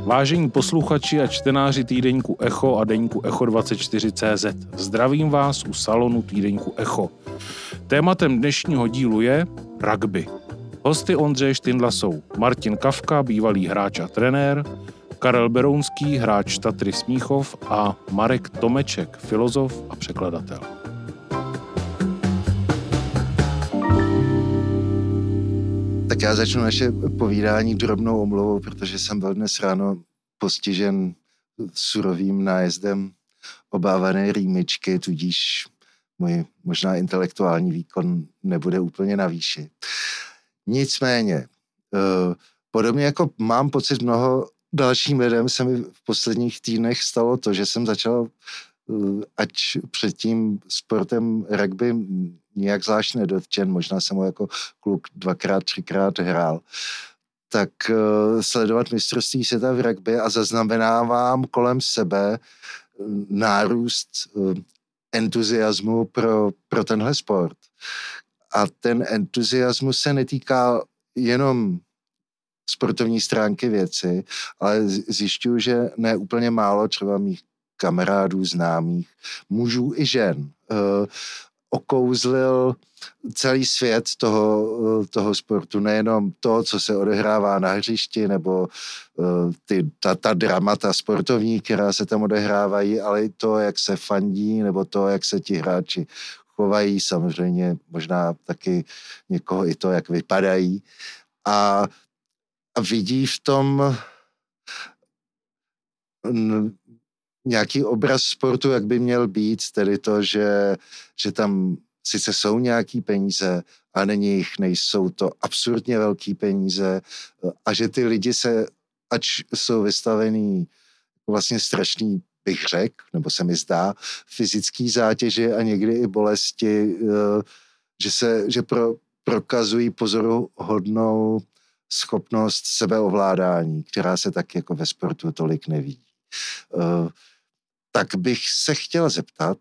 Vážení posluchači a čtenáři týdeníku Echo a deníku Echo24.cz, zdravím vás u salonu týdeníku Echo. Tématem dnešního dílu je rugby. Hosty Ondřeje Štindla jsou Martin Kafka, bývalý hráč a trenér, Karel Berounský, hráč Tatry Smíchov a Marek Tomeček, filozof a překladatel. Tak já začnu naše povídání drobnou omluvou, protože jsem byl dnes ráno postižen surovým nájezdem obávané rýmičky, tudíž můj možná intelektuální výkon nebude úplně na výši. Nicméně, podobně jako mám pocit mnoho dalším lidem, se mi v posledních týdnech stalo to, že jsem začal, ať před tím sportem rugby nějak zvlášť nedotčen, možná jsem ho jako kluk 2x, 3x hrál, tak sledovat mistrovství světa v rugby a zaznamenávám kolem sebe nárůst entuziasmu pro tenhle sport. A ten entuziasmus se netýká jenom sportovní stránky věci, ale zjišťuju, že ne úplně málo třeba mých kamarádů, známých, mužů i žen, okouzlil celý svět toho sportu, nejenom to, co se odehrává na hřišti, nebo ta dramata sportovní, která se tam odehrávají, ale i to, jak se fandí, nebo to, jak se ti hráči chovají, samozřejmě možná taky někoho i to, jak vypadají. A vidí v tom nějaký obraz sportu, jak by měl být, tedy to, že tam sice jsou nějaký peníze, a nejsou to absurdně velký peníze a že ty lidi se, ač jsou vystavený vlastně strašný, bych řekl, nebo se mi zdá, fyzický zátěži a někdy i bolesti, že prokazují pozoruhodnou schopnost sebeovládání, která se tak jako ve sportu tolik nevidí. Tak bych se chtěl zeptat,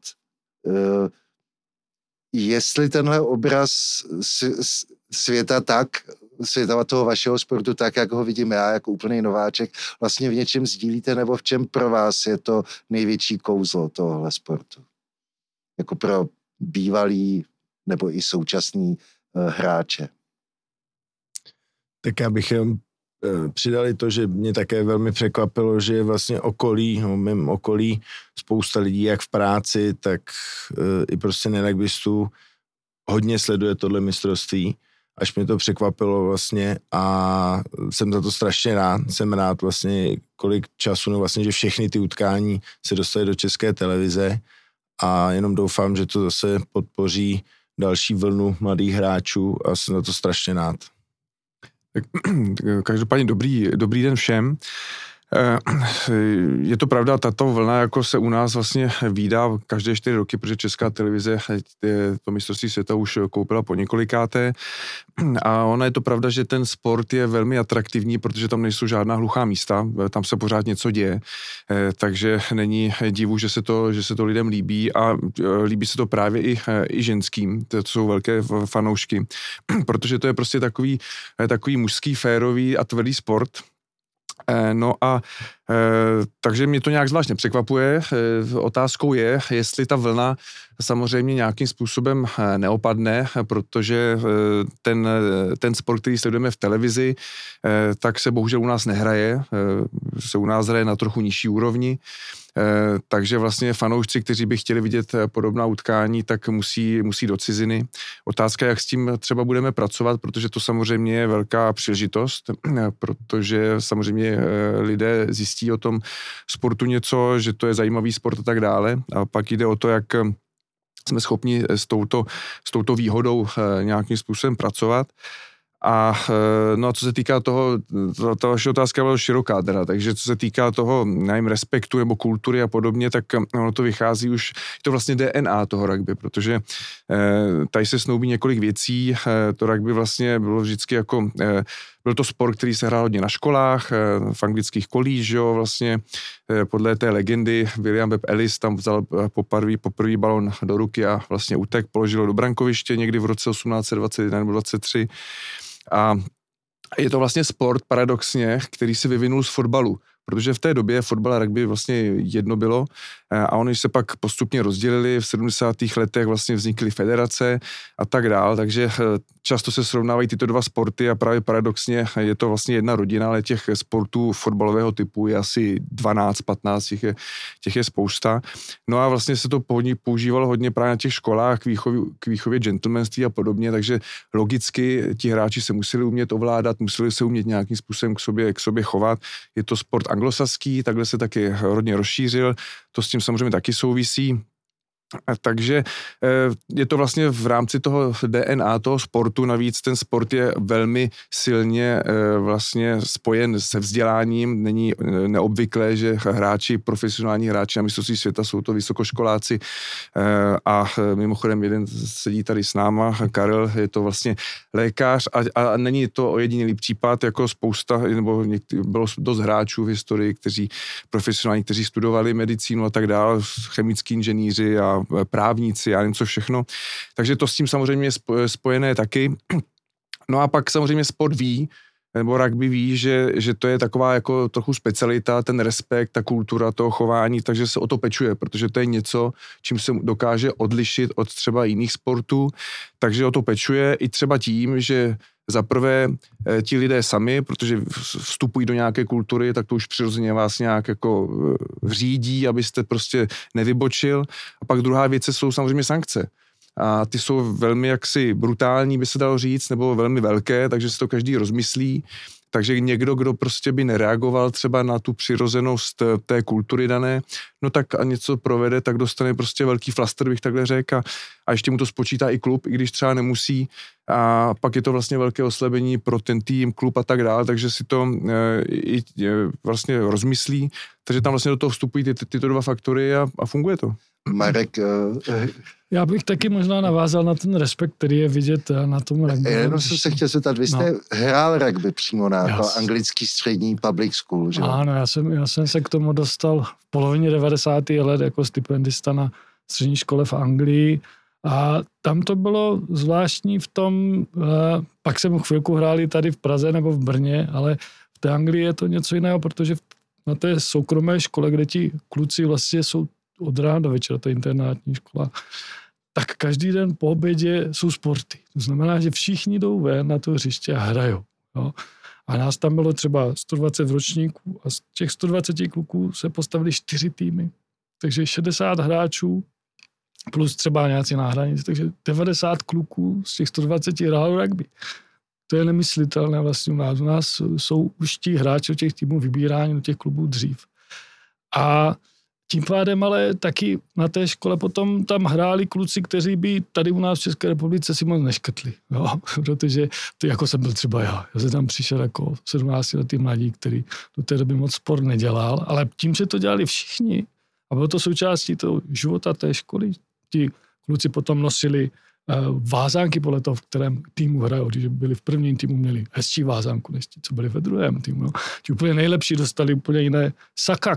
jestli tenhle obraz světa toho vašeho sportu tak, jak ho vidím já jako úplný nováček, vlastně v něčem sdílíte, nebo v čem pro vás je to největší kouzlo tohohle sportu? Jako pro bývalý nebo i současný hráče. Tak já bych přidali to, že mě také velmi překvapilo, že vlastně mým okolí spousta lidí, jak v práci, tak i prostě nerugbystů hodně sleduje tohle mistrovství, až mě to překvapilo vlastně a jsem za to strašně rád. Jsem rád vlastně, kolik času, no vlastně, že všechny ty utkání se dostaly do České televize a jenom doufám, že to zase podpoří další vlnu mladých hráčů a jsem za to strašně rád. Každopádně dobrý den všem. Je to pravda, tato vlna jako se u nás vlastně vídá každé 4 roky, protože Česká televize to mistrovství světa už koupila po několikáté a ona je to pravda, že ten sport je velmi atraktivní, protože tam nejsou žádná hluchá místa, tam se pořád něco děje, takže není divu, že se to lidem líbí a líbí se to právě i ženským, to jsou velké fanoušky, protože to je prostě takový mužský, férový a tvrdý sport. No a takže mě to nějak zvlášť nepřekvapuje. Otázkou je, jestli ta vlna samozřejmě nějakým způsobem neopadne, protože ten sport, který sledujeme v televizi, tak se bohužel u nás nehraje, se u nás hraje na trochu nižší úrovni, takže vlastně fanoušci, kteří by chtěli vidět podobná utkání, tak musí do ciziny. Otázka, jak s tím třeba budeme pracovat, protože to samozřejmě je velká příležitost, protože samozřejmě lidé zjistí o tom sportu něco, že to je zajímavý sport a tak dále. A pak jde o to, jak jsme schopni s touto výhodou nějakým způsobem pracovat. A no a co se týká toho, ta vaše otázka byla široká teda, takže co se týká toho, nevím, respektu nebo kultury a podobně, tak ono to vychází už, je to vlastně DNA toho rugby, protože tady se snoubí několik věcí, to rugby vlastně bylo vždycky jako, byl to sport, který se hrál hodně na školách, v anglických kolíž, jo, vlastně podle té legendy William Webb Ellis tam vzal poprvý balon do ruky a vlastně utek, položil do brankoviště někdy v roce 1821 nebo 23. A je to vlastně sport paradoxně, který se vyvinul z fotbalu, protože v té době fotbal a rugby vlastně jedno bylo a oni se pak postupně rozdělili, v 70. letech vlastně vznikly federace a tak dál, takže často se srovnávají tyto dva sporty a právě paradoxně je to vlastně jedna rodina, ale těch sportů fotbalového typu je asi 12, 15, těch je spousta. No a vlastně se to používalo hodně právě na těch školách k výchově gentlemanství a podobně, takže logicky ti hráči se museli umět ovládat, museli se umět nějakým způsobem k sobě chovat. Je to sport anglosaský, takhle se taky hodně rozšířil, to s tím samozřejmě taky souvisí. Takže je to vlastně v rámci toho DNA, toho sportu, navíc ten sport je velmi silně vlastně spojen se vzděláním, není neobvyklé, že profesionální hráči na mistrovství světa jsou to vysokoškoláci a mimochodem jeden sedí tady s náma, Karel, je to vlastně lékař a není to ojedinělý případ, jako spousta, nebo bylo dost hráčů v historii, kteří studovali medicínu a tak dále, chemický inženýři a právníci, já nevím co všechno. Takže to s tím samozřejmě je spojené taky. No a pak samozřejmě sport ví, nebo rugby ví, že to je taková jako trochu specialita, ten respekt, ta kultura toho chování, takže se o to pečuje, protože to je něco, čím se dokáže odlišit od třeba jiných sportů, takže o to pečuje i třeba tím, že zaprvé ti lidé sami, protože vstupují do nějaké kultury, tak to už přirozeně vás nějak jako řídí, abyste prostě nevybočil. A pak druhá věc jsou samozřejmě sankce. A ty jsou velmi jaksi brutální, by se dalo říct, nebo velmi velké, takže si to každý rozmyslí. Takže někdo, kdo prostě by nereagoval třeba na tu přirozenost té kultury dané, no tak a něco provede, tak dostane prostě velký flaster, bych takhle řekl, a ještě mu to spočítá i klub, i když třeba nemusí, a pak je to vlastně velké oslabení pro ten tým, klub a tak dále, takže si to vlastně rozmyslí, takže tam vlastně do toho vstupují tyto dva faktory a funguje to. Marek... Já bych taky možná navázal na ten respekt, který je vidět na tom rugby. Jenom jsem se chtěl zeptat, vy jste hrál rugby přímo na anglický střední public school, že? Ano, já jsem se k tomu dostal v polovině 90. let jako stipendista na střední škole v Anglii a tam to bylo zvláštní v tom, pak jsem chvilku hráli tady v Praze nebo v Brně, ale v té Anglii je to něco jiného, protože na té soukromé škole, kde ti kluci vlastně jsou od rána do večera, to je internátní škola, tak každý den po obědě jsou sporty. To znamená, že všichni jdou ven na to hřiště a hrajou. Jo. A nás tam bylo třeba 120 ročníků a z těch 120 kluků se postavili 4 týmy. Takže 60 hráčů plus třeba nějací náhradníci, takže 90 kluků z těch 120 hrálo rugby. To je nemyslitelné vlastně u nás. U nás jsou už ti hráči těch týmů vybíráni do těch klubů dřív. A tím pádem ale taky na té škole potom tam hráli kluci, kteří by tady u nás v České republice si moc neškrtli. Jo? Protože to jako jsem byl třeba já. Já jsem tam přišel jako 17letý mladík, který do té doby moc sport nedělal, ale tím, že to dělali všichni a bylo to součástí toho života té školy, ti kluci potom nosili vázánky podle toho, v kterém týmu hrajou. Když byli v prvním týmu, měli hezčí vázánku, než ti, co byli ve druhém týmu. No. Ti úplně nejlepší dostali úplně jiné saka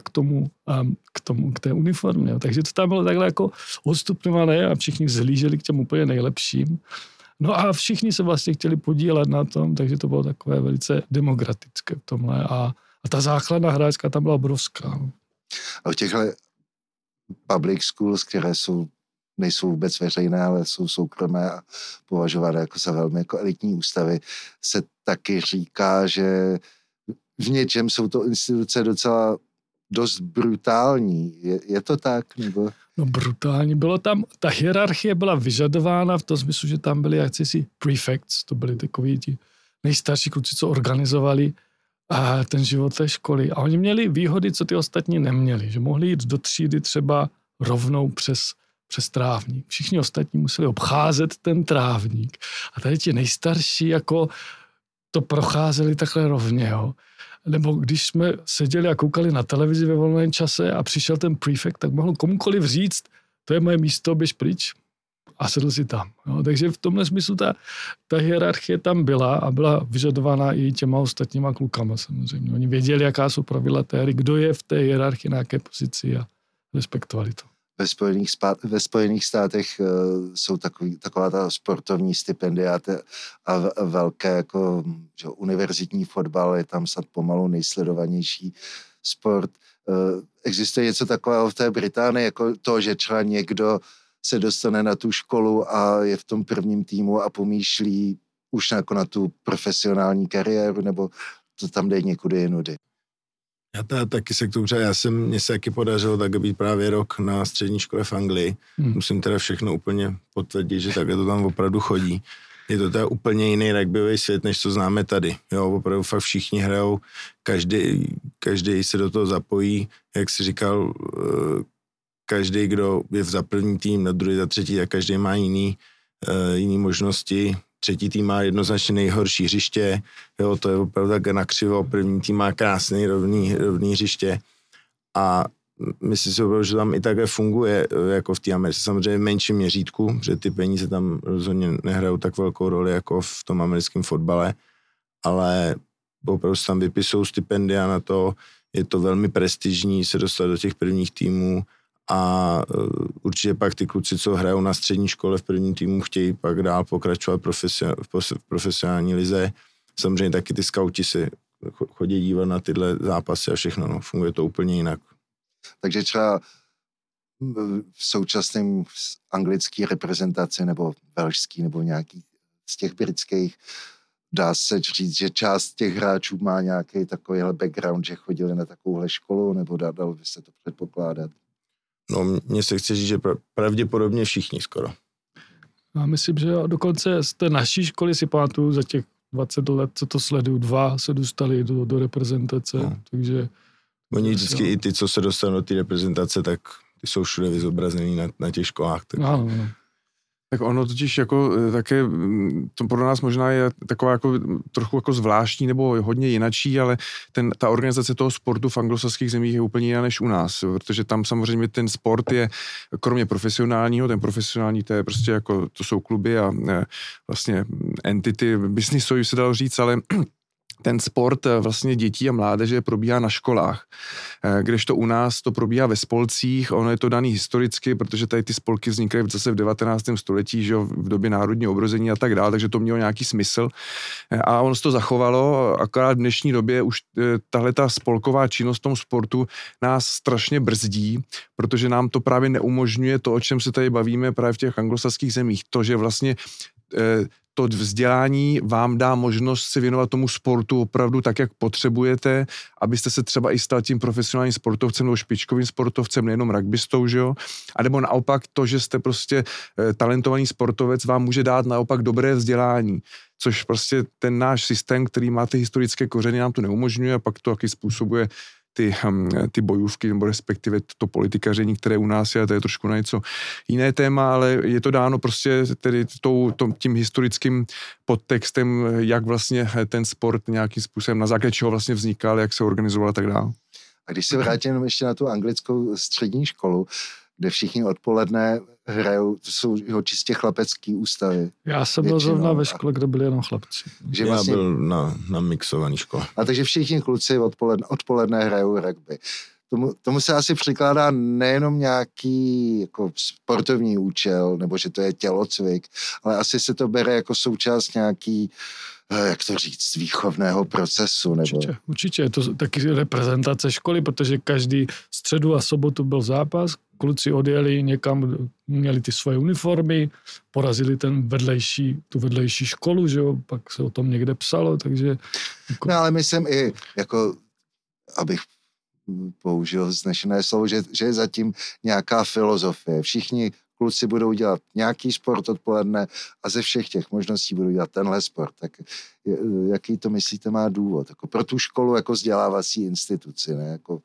k té uniformě. Takže to tam bylo takhle jako odstupňované a všichni vzhlíželi k těm úplně nejlepším. No a všichni se vlastně chtěli podílet na tom, takže to bylo takové velice demokratické v tomhle. A ta základna hráčská tam byla obrovská. No. A v těchto public schools, které nejsou vůbec veřejné, ale jsou soukromé a považované jako za velmi jako elitní ústavy, se taky říká, že v něčem jsou to instituce docela dost brutální. Je to tak? Nebo? No brutální. Bylo tam, ta hierarchie byla vyžadována v tom smyslu, že tam byli jakýsi prefects, to byli takoví ti nejstarší kluci, co organizovali ten život té školy. A oni měli výhody, co ty ostatní neměli. Že mohli jít do třídy třeba rovnou přes trávník. Všichni ostatní museli obcházet ten trávník. A tady ti nejstarší jako to procházeli takhle rovně. Jo. Nebo když jsme seděli a koukali na televizi ve volném čase a přišel ten prefekt, tak mohl komukoliv říct, to je moje místo, běž pryč a sedl si tam. Jo. Takže v tomhle smyslu ta hierarchie tam byla a byla vyžadována i těma ostatníma klukama samozřejmě. Oni věděli, jaká jsou pravidla té hry, kdo je v té hierarchii, na jaké pozici a respektovali to. Ve Spojených státech jsou taková ta sportovní stipendia a velké jako že univerzitní fotbal je tam snad pomalu nejsledovanější sport. Existuje něco takového v té Británii, jako to, že třeba někdo se dostane na tu školu a je v tom prvním týmu a pomýšlí už jako na tu profesionální kariéru, nebo to tam jde někudy jinudy. Já taky se k tomu třeba, mně se taky podařilo tak být právě rok na střední škole v Anglii. Musím teda všechno úplně potvrdit, že takhle to tam opravdu chodí. Je to teda úplně jiný rugbyový svět, než co známe tady. Jo, opravdu fakt všichni hrajou, každý se do toho zapojí, jak jsi říkal, každý, kdo je za první tým, na druhý, za třetí, tak každý má jiný možnosti. Třetí tým má jednoznačně nejhorší hřiště, jo, to je opravdu tak nakřivo, první tým má krásný rovný hřiště a myslím si opravdu, že tam i takhle funguje jako v té Americe, samozřejmě v menším měřítku, protože ty peníze tam rozhodně nehrajou tak velkou roli jako v tom americkém fotbale, ale opravdu se tam vypisují stipendia na to, je to velmi prestižní se dostat do těch prvních týmů a určitě pak ty kluci, co hrajou na střední škole v prvním týmu, chtějí pak dál pokračovat v profesionální lize. Samozřejmě taky ty skauti se chodí dívat na tyhle zápasy a všechno, no, funguje to úplně jinak. Takže třeba v současném anglické reprezentaci nebo velšský nebo nějaký z těch britských dá se říct, že část těch hráčů má nějaký takovýhle background, že chodili na takovouhle školu, nebo dalo by se to předpokládat? No, mně se chce říct, že pravděpodobně všichni skoro. Já myslím, že dokonce z té naší školy si pamatuju za těch 20 let, co to sleduju, 2 se dostali do reprezentace, takže... Oni vždycky i ty, co se dostanou do té reprezentace, tak ty jsou všude vyzobrazený na těch školách. Tak... No. Tak ono totiž jako také, to pro nás možná je taková jako trochu jako zvláštní nebo hodně jinačí, ale ta organizace toho sportu v anglosaských zemích je úplně jiná než u nás, protože tam samozřejmě ten sport je kromě profesionálního, ten profesionální to je prostě jako, to jsou kluby a vlastně entity biznisový se dalo říct, ale ten sport vlastně dětí a mládeže probíhá na školách, kdežto u nás to probíhá ve spolcích, ono je to daný historicky, protože tady ty spolky vznikaly zase v 19. století, že v době národního obrození a tak dále, takže to mělo nějaký smysl a ono se to zachovalo, akorát v dnešní době už tahle ta spolková činnost v tom sportu nás strašně brzdí, protože nám to právě neumožňuje to, o čem se tady bavíme právě v těch anglosaských zemích, to, že vlastně to vzdělání vám dá možnost se věnovat tomu sportu opravdu tak, jak potřebujete, abyste se třeba i stal tím profesionálním sportovcem nebo špičkovým sportovcem, nejenom rugbystou, že jo? A nebo naopak to, že jste prostě talentovaný sportovec, vám může dát naopak dobré vzdělání, což prostě ten náš systém, který má ty historické kořeny, nám to neumožňuje a pak to taky způsobuje ty bojůvky, nebo respektive to politikaření, které u nás je, to je trošku na něco jiné téma, ale je to dáno prostě tedy tím historickým podtextem, jak vlastně ten sport nějakým způsobem, na základě čeho vlastně vznikal, jak se organizoval a tak dále. A když se vrátím ještě na tu anglickou střední školu, kde všichni odpoledne hrajou, to jsou čistě chlapecký ústavy. Já jsem byl zrovna ve škole, kde byli jenom chlapci. Že Já vlastně, byl na mixovaný škole. a takže všichni kluci odpoledne hrajou rugby. Tomu se asi přikládá nejenom nějaký jako sportovní účel, nebo že to je tělocvik, ale asi se to bere jako součást nějaký, jak to říct, výchovného procesu. Nebo... Určitě. Je to taky reprezentace školy, protože každý středu a sobotu byl zápas, kluci odjeli někam, měli ty svoje uniformy, porazili tu vedlejší školu, že jo, pak se o tom někde psalo, takže... Jako... No ale myslím i, jako, abych použil znešené slovo, že je zatím nějaká filozofie. Všichni kluci budou dělat nějaký sport odpoledne a ze všech těch možností budou dělat tenhle sport. Tak jaký to myslíte má důvod? Jako pro tu školu jako vzdělávací instituci, ne? Jako,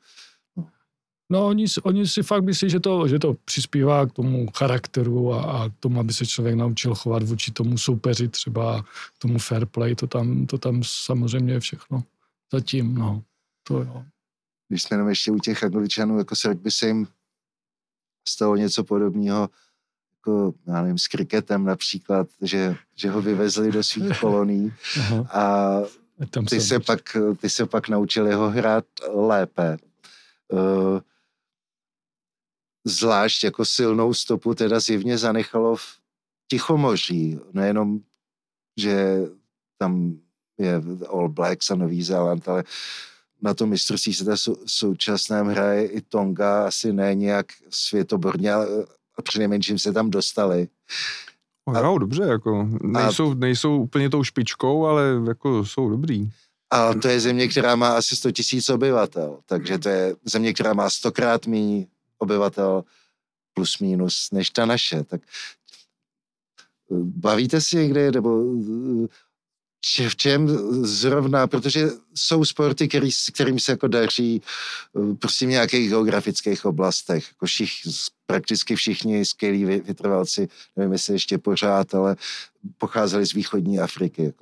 No, oni si fakt myslí, že to přispívá k tomu charakteru a k tomu, aby se člověk naučil chovat vůči tomu soupeři, třeba k tomu fair play, to tam samozřejmě je všechno. Zatím, no, to jo. Když jsme jenom ještě u těch Angličanů, jako se by se jim stalo něco podobného, jako, já nevím, s kriketem například, že ho vyvezli do svých kolonií a ty se pak naučili ho hrát lépe. Zvlášť jako silnou stopu teda zjevně zanechalo v Tichomoří. Nejenom, že tam je All Blacks a Nový Zéland, ale na tom mistrovství světa současném hraje i Tonga, asi ne nějak světoborně, ale přinejmenším se tam dostali. Hrajou dobře, jako nejsou úplně tou špičkou, ale jako jsou dobrý. A to je země, která má asi 100 000 obyvatel, takže to je země, která má 100krát méně obyvatel plus minus než ta naše. Tak bavíte si někde, nebo v čem zrovna, protože jsou sporty, kterým se jako daří prostě v nějakých geografických oblastech, jako prakticky všichni skvělí vytrvalci, nevím, jestli ještě pořád, ale pocházeli z východní Afriky, jako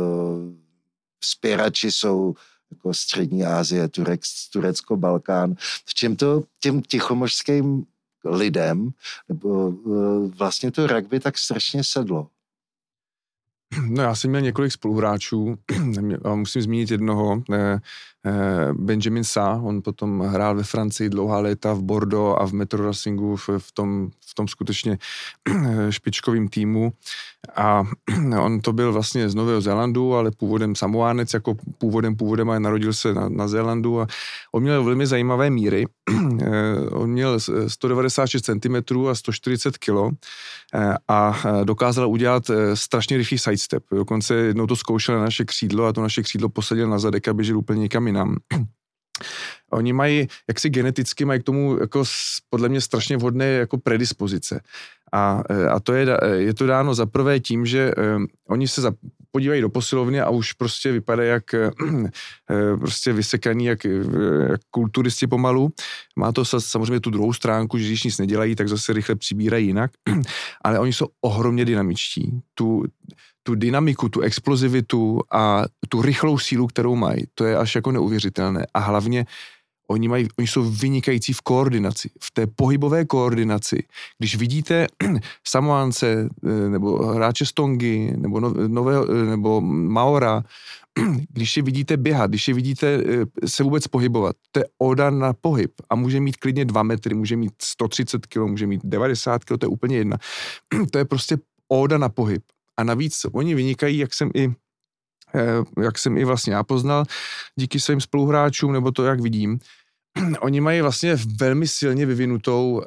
spěrači jsou jako střední Asie, Turecko, Balkán. V čem to těm tichomořským lidem, nebo vlastně to rugby tak strašně sedlo? No já jsem měl několik spoluhráčů, musím zmínit jednoho, Benjamin Sa, on potom hrál ve Francii dlouhá léta v Bordeaux a v Metro Racingu v tom skutečně špičkovým týmu a on to byl vlastně z Nového Zélandu, ale původem Samoánec, jako původem a narodil se na Zélandu a on měl velmi zajímavé míry, on měl 196 cm a 140 kg a dokázal udělat strašně rychlý sidestep, dokonce jednou to zkoušel na naše křídlo a to naše křídlo posadil na zadek a běžel úplně někam jinam. Oni mají, jaksi geneticky mají k tomu jako podle mě strašně vhodné jako predispozice. A to je to dáno zaprvé tím, že oni se podívají do posilovny a už prostě vypadají jak prostě vysekaný, jak kulturisti pomalu. Má to samozřejmě tu druhou stránku, že když nic nedělají, tak zase rychle přibírají jinak. Ale oni jsou ohromně dynamičtí. Tu dynamiku, tu explozivitu a tu rychlou sílu, kterou mají, to je až jako neuvěřitelné. A hlavně oni jsou vynikající v koordinaci, v té pohybové koordinaci. Když vidíte Samoánce, nebo hráče z Tongy, nebo Maora, když je vidíte běhat, když je vidíte se vůbec pohybovat, to je óda na pohyb a může mít klidně 2 metry, může mít 130 kg, může mít 90 kg, to je úplně jedna. To je prostě óda na pohyb. A navíc oni vynikají, jak jsem i vlastně já poznal, díky svým spoluhráčům, nebo to, jak vidím, oni mají vlastně velmi silně vyvinutou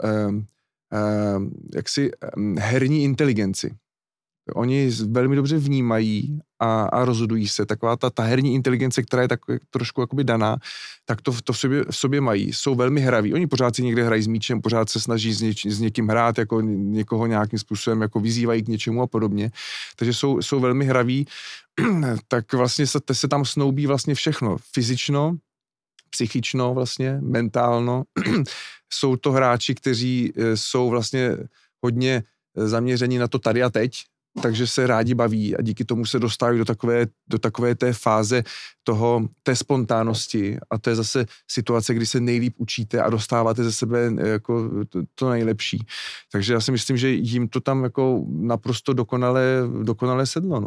herní inteligenci. Oni velmi dobře vnímají a rozhodují se. Taková ta herní inteligence, která je tak trošku jakoby daná, tak to v sobě mají. Jsou velmi hraví. Oni pořád si někde hrají s míčem, pořád se snaží s někým hrát, jako někoho nějakým způsobem jako vyzývají k něčemu a podobně. Takže jsou velmi hraví. Tak vlastně se tam snoubí vlastně všechno. Fyzično, psychično vlastně, mentálno. Jsou to hráči, kteří jsou vlastně hodně zaměření na to tady a teď, takže se rádi baví a díky tomu se dostávají do takové té fáze té spontánnosti a to je zase situace, kdy se nejlíp učíte a dostáváte ze sebe jako to nejlepší. Takže já si myslím, že jim to tam jako naprosto dokonale sedlo, no.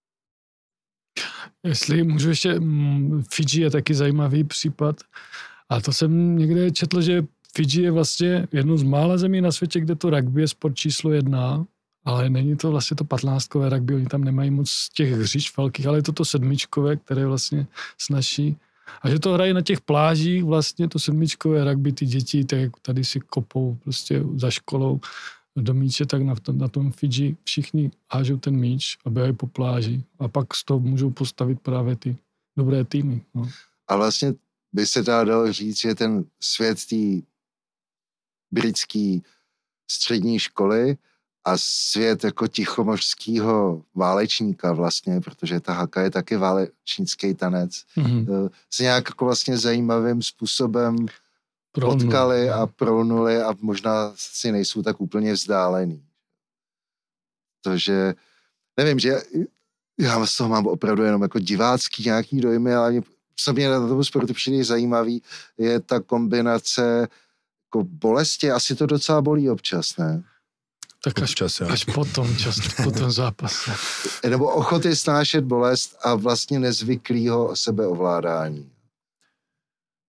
Jestli můžu ještě, Fidži je taky zajímavý případ a to jsem někde četl, že Fidži je vlastně jednou z mála zemí na světě, kde to rugby je sport číslo 1, ale není to vlastně to 15kové rugby, oni tam nemají moc těch hřišť velkých, ale je to 7kové, které vlastně snaží. A že to hrají na těch plážích, vlastně to 7kové rugby, ty děti, tak jak tady si kopou prostě za školou do míče, tak na tom Fidži všichni hážou ten míč a běhají po pláži a pak z toho můžou postavit právě ty dobré týmy. No. A vlastně by se dalo říct, že ten svět té britské střední školy a svět jako tichomořského válečníka vlastně, protože ta haka je taky válečnický tanec, se nějak jako vlastně zajímavým způsobem potkali a prolnuli a možná si nejsou tak úplně vzdálený. Protože, nevím, že já z toho mám opravdu jenom jako divácký nějaký dojmy, ale co mě na tom sportu přijde zajímavý, je ta kombinace jako bolesti. Asi to docela bolí občas, ne? Tak až po tom zápase. Nebo ochoty snášet bolest a vlastně nezvyklýho sebeovládání.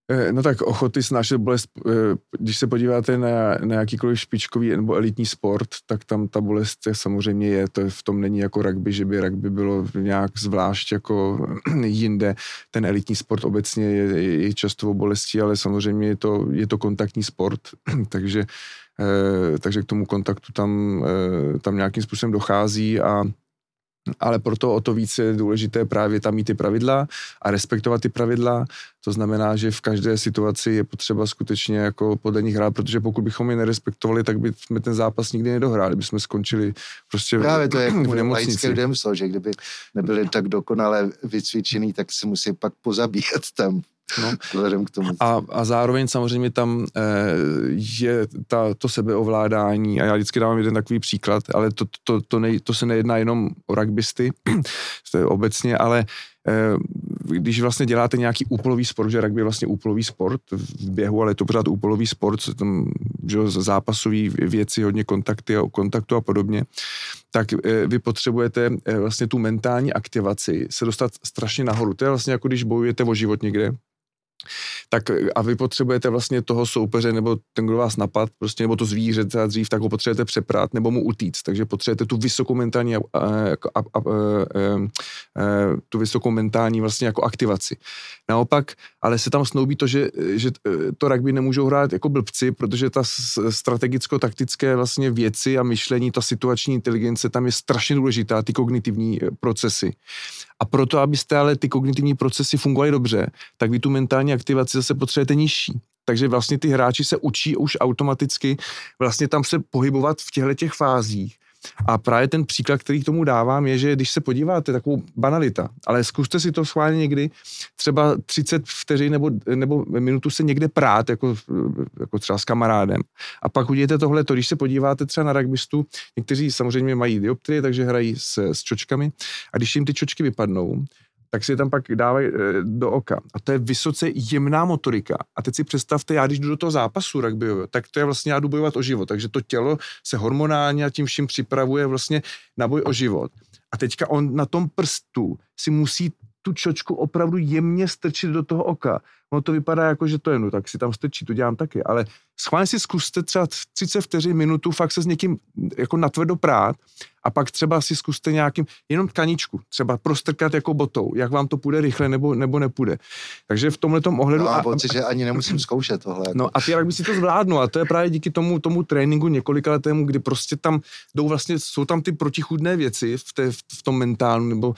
No tak ochoty snášet bolest, když se podíváte na jakýkoliv špičkový nebo elitní sport, tak tam ta bolest samozřejmě je, to v tom není jako rugby, že by rugby bylo nějak zvlášť jako jinde. Ten elitní sport obecně je často o bolesti, ale samozřejmě je to kontaktní sport, takže k tomu kontaktu tam nějakým způsobem dochází ale proto o to více je důležité právě tam mít ty pravidla a respektovat ty pravidla. To znamená, že v každé situaci je potřeba skutečně jako podle nich hrát, protože pokud bychom je nerespektovali, tak bychom ten zápas nikdy nedohráli, bychom skončili prostě právě to je v nemocnici. laické demso, že kdyby nebyli tak dokonale vycvičený, tak se musí pak pozabíjet tam. No. Vzhledem k tomu. A zároveň samozřejmě tam je to sebeovládání a já vždycky dávám jeden takový příklad, ale to se nejedná jenom o rugbysty, to je obecně, ale když vlastně děláte nějaký úpolový sport, že rugby je vlastně úpolový sport v běhu, ale je to pořád úpolový sport, co tam zápasový věci, hodně kontaktu a podobně, tak vy potřebujete vlastně tu mentální aktivaci se dostat strašně nahoru. To je vlastně jako když bojujete o život někde, tak a vy potřebujete vlastně toho soupeře nebo ten, kdo vás napad, prostě, nebo to zvíře dřív, tak ho potřebujete přeprát nebo mu utíct, takže potřebujete tu vysokou mentální tu vysokou mentální vlastně jako aktivaci. Naopak, ale se tam snoubí to, že to rugby nemůžou hrát jako blbci, protože ta strategicko-taktické vlastně věci a myšlení, ta situační inteligence tam je strašně důležitá, ty kognitivní procesy. A proto, abyste ale ty kognitivní procesy fungovaly dobře, tak vy tu mentální aktivaci zase potřebujete nižší. Takže vlastně ty hráči se učí už automaticky vlastně tam se pohybovat v těchto fázích. A právě ten příklad, který k tomu dávám, je, že když se podíváte, takovou banalita, ale zkuste si to schválně někdy, třeba 30 vteřin nebo minutu se někde prát, jako třeba s kamarádem. A pak udějte tohleto, když se podíváte třeba na rugbystu, někteří samozřejmě mají dioptrie, takže hrají s čočkami, a když jim ty čočky vypadnou, tak si je tam pak dávají do oka. A to je vysoce jemná motorika. A teď si představte, já když jdu do toho zápasu rugbyového, tak to je vlastně, já jdu bojovat o život. Takže to tělo se hormonálně a tím vším připravuje vlastně na boj o život. A teďka on na tom prstu si musí tu čočku opravdu jemně strčit do toho oka. Ono to vypadá jako, že to je, no tak si tam strčí, to dělám taky, ale schválně si zkuste třeba 30 vteřin, minutu, fakt se s někým jako natvrdo prát a pak třeba si zkuste nějakým, jenom tkaničku, třeba prostrkat jako botou, jak vám to půjde rychle nebo nepůjde. Takže v tomhletom ohledu... No, a pocit, že ani nemusím zkoušet tohle. Jako. No a ty rugby si to zvládnou a to je právě díky tomu tréninku několikaletému, kdy prostě tam jdou vlastně, jsou tam ty protichůdné věci v tom mentálu nebo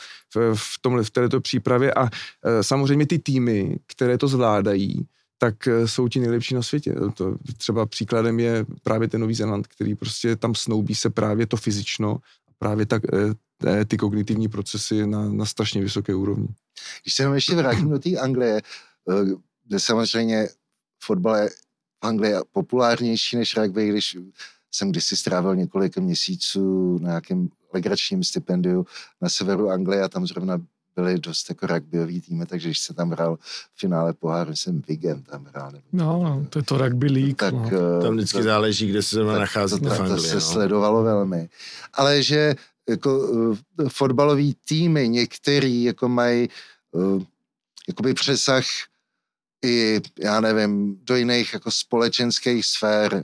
v této přípravě a samozřejmě ty týmy, které to zvládají, tak jsou ti nejlepší na světě. To třeba příkladem je právě ten Nový Zéland, který prostě tam snoubí se právě to fyzično, právě tak ty kognitivní procesy na strašně vysoké úrovni. Když se ještě vrátím do té Anglie, kde samozřejmě fotbal je v Anglii populárnější než rugby, když jsem kdysi strávil několik měsíců na nějakém legračním stipendiu na severu Anglie a tam zrovna byly dost jako rugbyový týmy, takže když se tam hrál v finále poháru, jsem Wigan tam hrál. No, to je to rugby league. Tak, no. Tam vždycky záleží, kde se zrovna nacházíte v Anglii. To se sledovalo velmi. Ale že jako fotbalový týmy některý jako mají jakoby přesah i, já nevím, do jiných jako společenských sfér,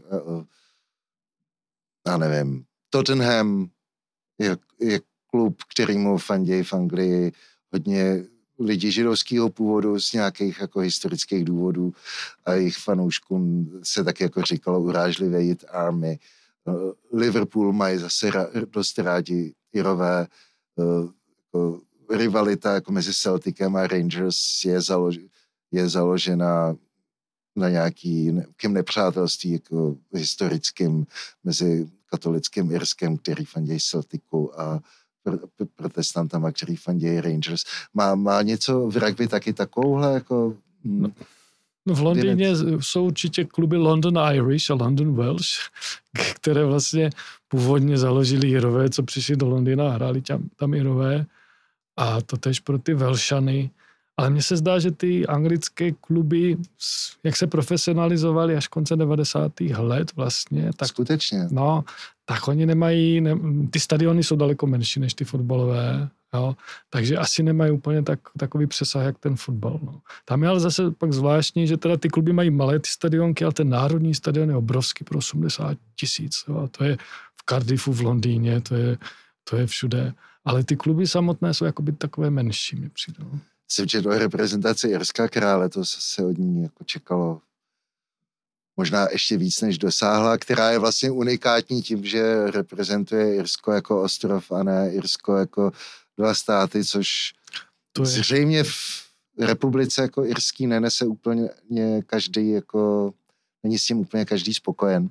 já nevím, Tottenham je klub, kterýmu fandějí v Anglii hodně lidí židovského původu z nějakých jako historických důvodů a jejich fanouškům se tak jako říkalo urážlivě Jit Army. Liverpool mají zase dost rádi Irové, jako rivalita jako mezi Celticem a Rangers je založena na nějakým nepřátelství jako historickým mezi katolickým Irskem, který fandějí Celticu a protestantama, který fandějí Rangers. Má něco v rugby taky takovouhle jako... No v Londýně jsou určitě kluby London Irish a London Welsh, které vlastně původně založili Irové, co přišli do Londýna a hráli tam Irové. A to tež pro ty Welshany. Ale mně se zdá, že ty anglické kluby, jak se profesionalizovaly až konce 90. let vlastně, tak skutečně. No, tak oni nemají, ty stadiony jsou daleko menší než ty fotbalové, jo, takže asi nemají úplně takový přesah, jak ten fotbal. No. Tam je ale zase pak zvláštní, že teda ty kluby mají malé ty stadionky, ale ten národní stadion je obrovský pro 80 000. To je v Cardiffu v Londýně, to je všude. Ale ty kluby samotné jsou jakoby takové menší, mi přijde. No. Jsem četl o reprezentaci Irska krále, to se od ní jako čekalo možná ještě víc, než dosáhla, která je vlastně unikátní tím, že reprezentuje Irsko jako ostrov a ne Irsko jako dva státy, což zřejmě v republice jako irský nenese úplně každý jako, není s tím úplně každý spokojen,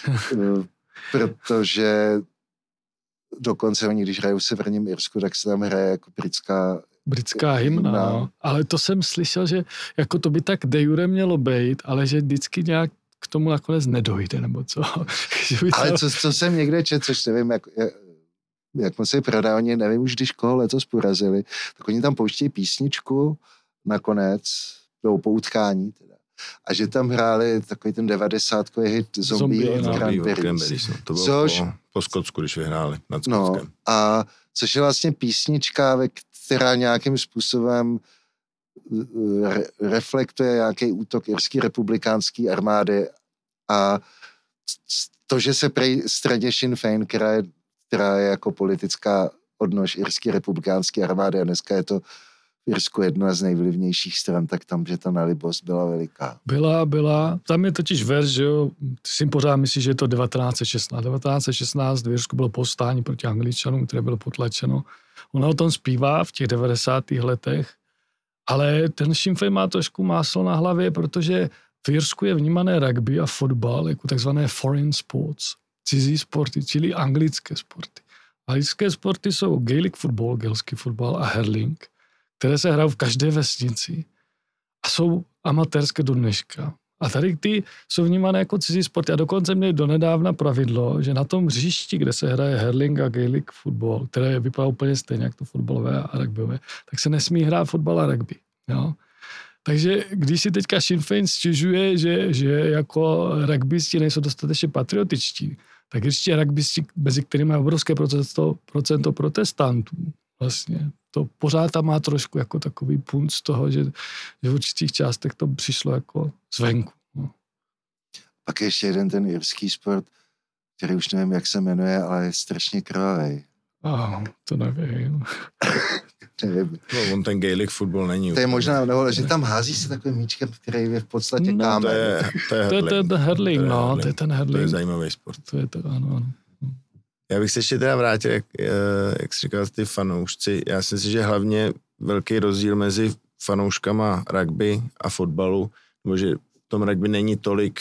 protože dokonce oni, když hrajou v Severním Irsku, tak se tam hraje jako britská hymna, no. Ale to jsem slyšel, že jako to by tak de jure mělo být, ale že vždycky nějak k tomu nakonec nedojde, nebo co? Ale co jsem někde četl, což nevím, jak moc se prodá, oni nevím už, když koho letos porazili, tak oni tam pouštějí písničku nakonec, po utkání teda. A že tam hráli takový ten 90kový hit Zombie od Cranberries. To bylo po Skotsku, když vyhráli nad Skotskem. No, a což je vlastně písnička, která nějakým způsobem reflektuje nějaký útok irský republikánský armády a to, že se prej straně Sinn Féin, která je jako politická odnož irský republikánský armády a dneska je to v Irsku jedna z nejvlivnějších stran, tak tam, že ta nalibost byla veliká. Byla. Tam je totiž verš, že jo, ty si pořád myslíš, že je to 1916. 1916 v Irsku bylo povstání proti Angličanům, které bylo potlačeno. Ona o tom zpívá v těch 90. letech, ale ten Sinn Féin má trošku máslo na hlavě, protože v Irsku je vnímané rugby a fotbal jako takzvané foreign sports, cizí sporty, čili anglické sporty. Anglické sporty jsou Gaelic football, gelský fotbal a hurling, které se hrajou v každé vesnici a jsou amatérské do dneška. A tady ty jsou vnímané jako cizí sporty a dokonce měli donedávna pravidlo, že na tom hřišti, kde se hraje hurling a Gaelic football, které vypadá úplně stejně jak to fotbalové a rugbyové, tak se nesmí hrát fotbal a rugby. Jo? Takže když si teďka Sinn Féin stěžuje, že jako rugbysti nejsou dostatečně patriotičtí, tak ještě rugbysti, mezi kterými má obrovské procento protestantů, vlastně, to pořád tam má trošku jako takový punt z toho, že v určitých částech to přišlo jako zvenku. No. Pak ještě jeden ten irský sport, který už nevím, jak se jmenuje, ale je strašně krvavý. To nevím. Nevím. No, on ten Gaelic football není. To je možná, no, že tam hází se takovým míčkem, který je v podstatě kámen. To je ten hurling, no. To je ten hurling. To je zajímavý sport. To je to, ano. Já bych se ještě teda vrátil, jak jsi říkal, ty fanoušci. Já si myslím, že hlavně velký rozdíl mezi fanouškama rugby a fotbalu, nebo že v tom rugby není tolik,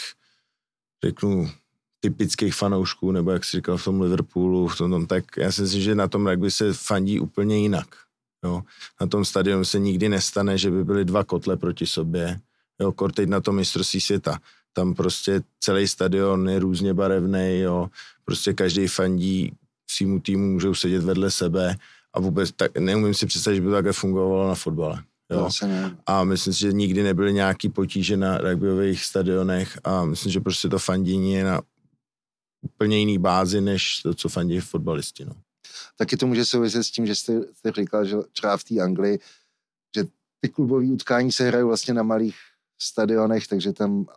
řeknu, typických fanoušků, nebo jak jsi říkal v tom Liverpoolu, tak já si myslím, že na tom rugby se fandí úplně jinak. Jo. Na tom stadionu se nikdy nestane, že by byly dva kotle proti sobě. Jo, teď na tom mistrovství světa. Tam prostě celý stadion je různě barevný, jo. Prostě každý fandí svýmu týmu, můžou sedět vedle sebe a vůbec tak neumím si představit, že by to takhle fungovalo na fotbale. Jo. A myslím si, že nikdy nebyly nějaký potíže na rugbyových stadionech a myslím, že prostě to fandění je na úplně jiný bázi, než to, co fandí fotbalisti. No. Taky to může souviset s tím, že jste říkal, že třeba v té Anglii, že ty klubové utkání se hrají vlastně na malých stadionech, takže tam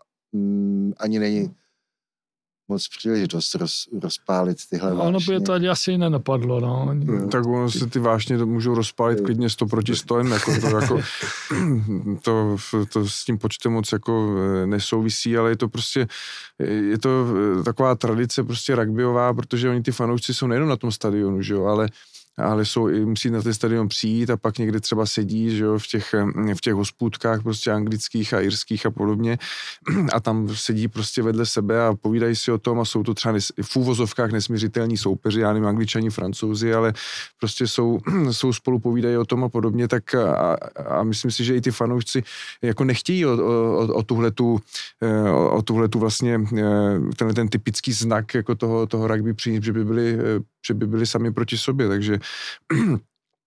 ani není moc příležitost rozpálit tyhle vášně. Ono by to asi nenapadlo, no. Tak ono se ty vášně můžou rozpálit klidně 100 proti 100, to s tím počtem moc jako nesouvisí, ale je to prostě, je to taková tradice prostě rugbyová, protože oni ty fanoušci jsou nejenom na tom stadionu, že jo, ale musí na ten stadion přijít a pak někde třeba sedí, že jo, v těch hospůdkách prostě anglických a irských a podobně a tam sedí prostě vedle sebe a povídají si o tom a jsou to třeba v úvozovkách nesměřitelní soupeři, já nevím, Angličani, Francouzi, ale prostě jsou spolu povídají o tom a podobně, tak a myslím si, že i ty fanoušci jako nechtějí o tuhletu vlastně ten typický znak jako toho rugby přijít, že by byli sami proti sobě, takže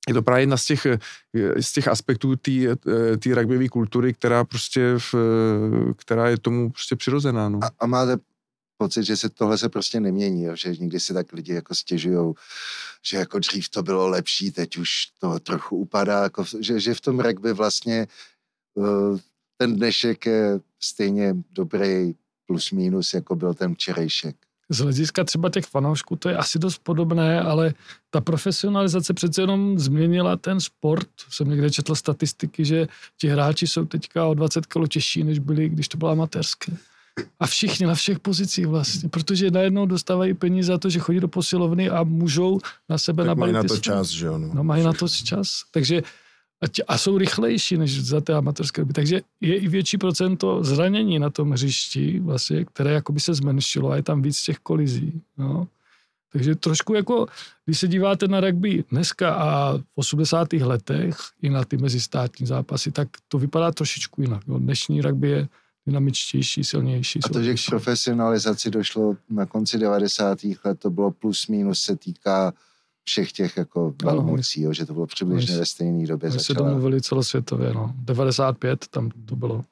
je to právě jedna z těch aspektů té rugbyové kultury, která prostě která je tomu prostě přirozená. No. A máte pocit, že tohle se prostě nemění, jo? Že někdy si tak lidi jako stěžujou, že jako dřív to bylo lepší, teď už to trochu upadá, jako, že v tom rugby vlastně ten dnešek je stejně dobrý plus minus, jako byl ten včerejšek. Z hlediska třeba těch fanoušků to je asi dost podobné, ale ta profesionalizace přece jenom změnila ten sport. Jsem někde četl statistiky, že ti hráči jsou teďka o 20 kg těžší, než byli, když to bylo amatérské. A všichni na všech pozicích vlastně, protože najednou dostávají peníze za to, že chodí do posilovny a můžou na sebe nabalit. Mají na to čas, že jo? No, mají na to čas. Takže a jsou rychlejší než za té amatérské doby. Takže je i větší procento zranění na tom hřišti, vlastně, které jakoby se zmenšilo a je tam víc těch kolizí. No. Takže trošku jako, když se díváte na rugby dneska a v 80. letech i na ty mezistátní zápasy, tak to vypadá trošičku jinak. No. Dnešní rugby je dynamičtější, silnější. A to, že k profesionalizaci došlo na konci 90. let, to bylo plus minus, se týká všech těch jako velmocí, že to bylo přibližně ve stejné době. My se domluvili celosvětově, no. 95, tam to bylo.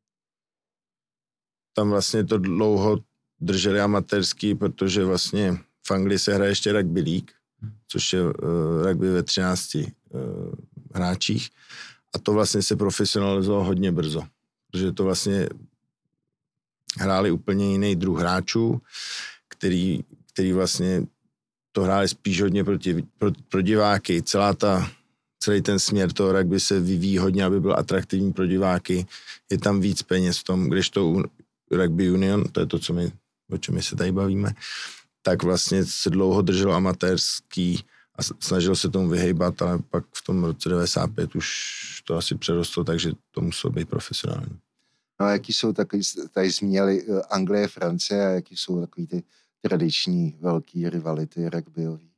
Tam vlastně to dlouho drželi amatérský, protože vlastně v Anglii se hraje ještě rugby league, což je rugby ve 13 hráčích. A to vlastně se profesionalizovalo hodně brzo, protože to vlastně hráli úplně jiný druh hráčů, který vlastně to hráli spíš hodně pro diváky. Celý ten směr toho rugby se vyvíjí hodně, aby byl atraktivní pro diváky. Je tam víc peněz v tom, když to rugby union, to je to, o čem my se tady bavíme, tak vlastně se dlouho drželo amatérský a snažil se tomu vyhejbat, ale pak v tom roce 95 už to asi přerostlo, takže to muselo být profesionální. No a jaký jsou takový, tady zmínili Anglie, Francie, a jaký jsou takový ty tradiční velký rivality rugbyový?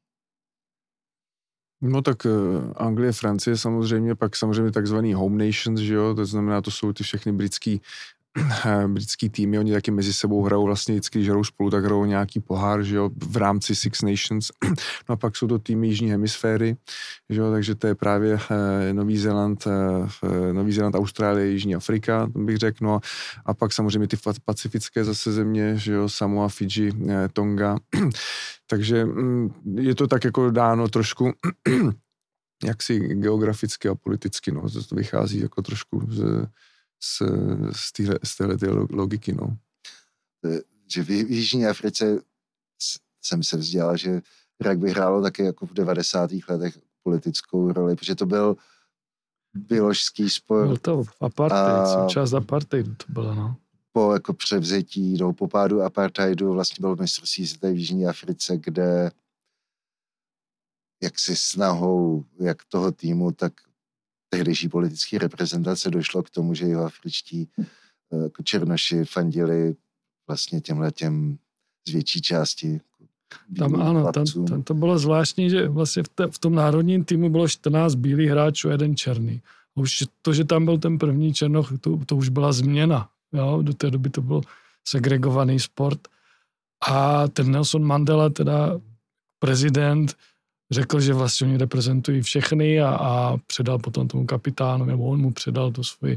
No tak Anglie, Francie samozřejmě, pak samozřejmě takzvaný home nations, že jo, to znamená, to jsou ty všechny britský týmy, oni taky mezi sebou hrajou vlastně vždycky, když hrajou spolu, tak hrajou nějaký pohár, že jo, v rámci Six Nations. No a pak jsou to týmy jižní hemisféry, že jo, takže to je právě Nový Zéland, Austrálie, Jižní Afrika, bych řekl, no a pak samozřejmě ty pacifické zase země, že jo, Samoa, Fidži, Tonga. Takže je to tak jako dáno trošku jaksi geograficky a politicky, no, to vychází jako trošku z téhleté logiky, no. Že v Jižní Africe jsem se vzdělal, že rugby hrálo taky jako v 90. letech politickou roli, protože to byl bioložský sport. Byl to apartheid, součást apartheidu to bylo, no. Po jako převzetí, po pádu apartheidu vlastně byl mistrovství světa v Jižní Africe, kde jak si snahou jak toho týmu, tak tehdejší politické reprezentace došlo k tomu, že jihoafričtí jako černoši fandili vlastně těm z větší části. Tam ano, tam to bylo zvláštní, že vlastně v tom národním týmu bylo 14 bílých hráčů a 1 černý. A už to, že tam byl ten první černoch, to už byla změna. Jo? Do té doby to byl segregovaný sport. A ten Nelson Mandela, teda prezident, řekl, že vlastně oni reprezentují všechny a předal potom tomu kapitánu, nebo on mu předal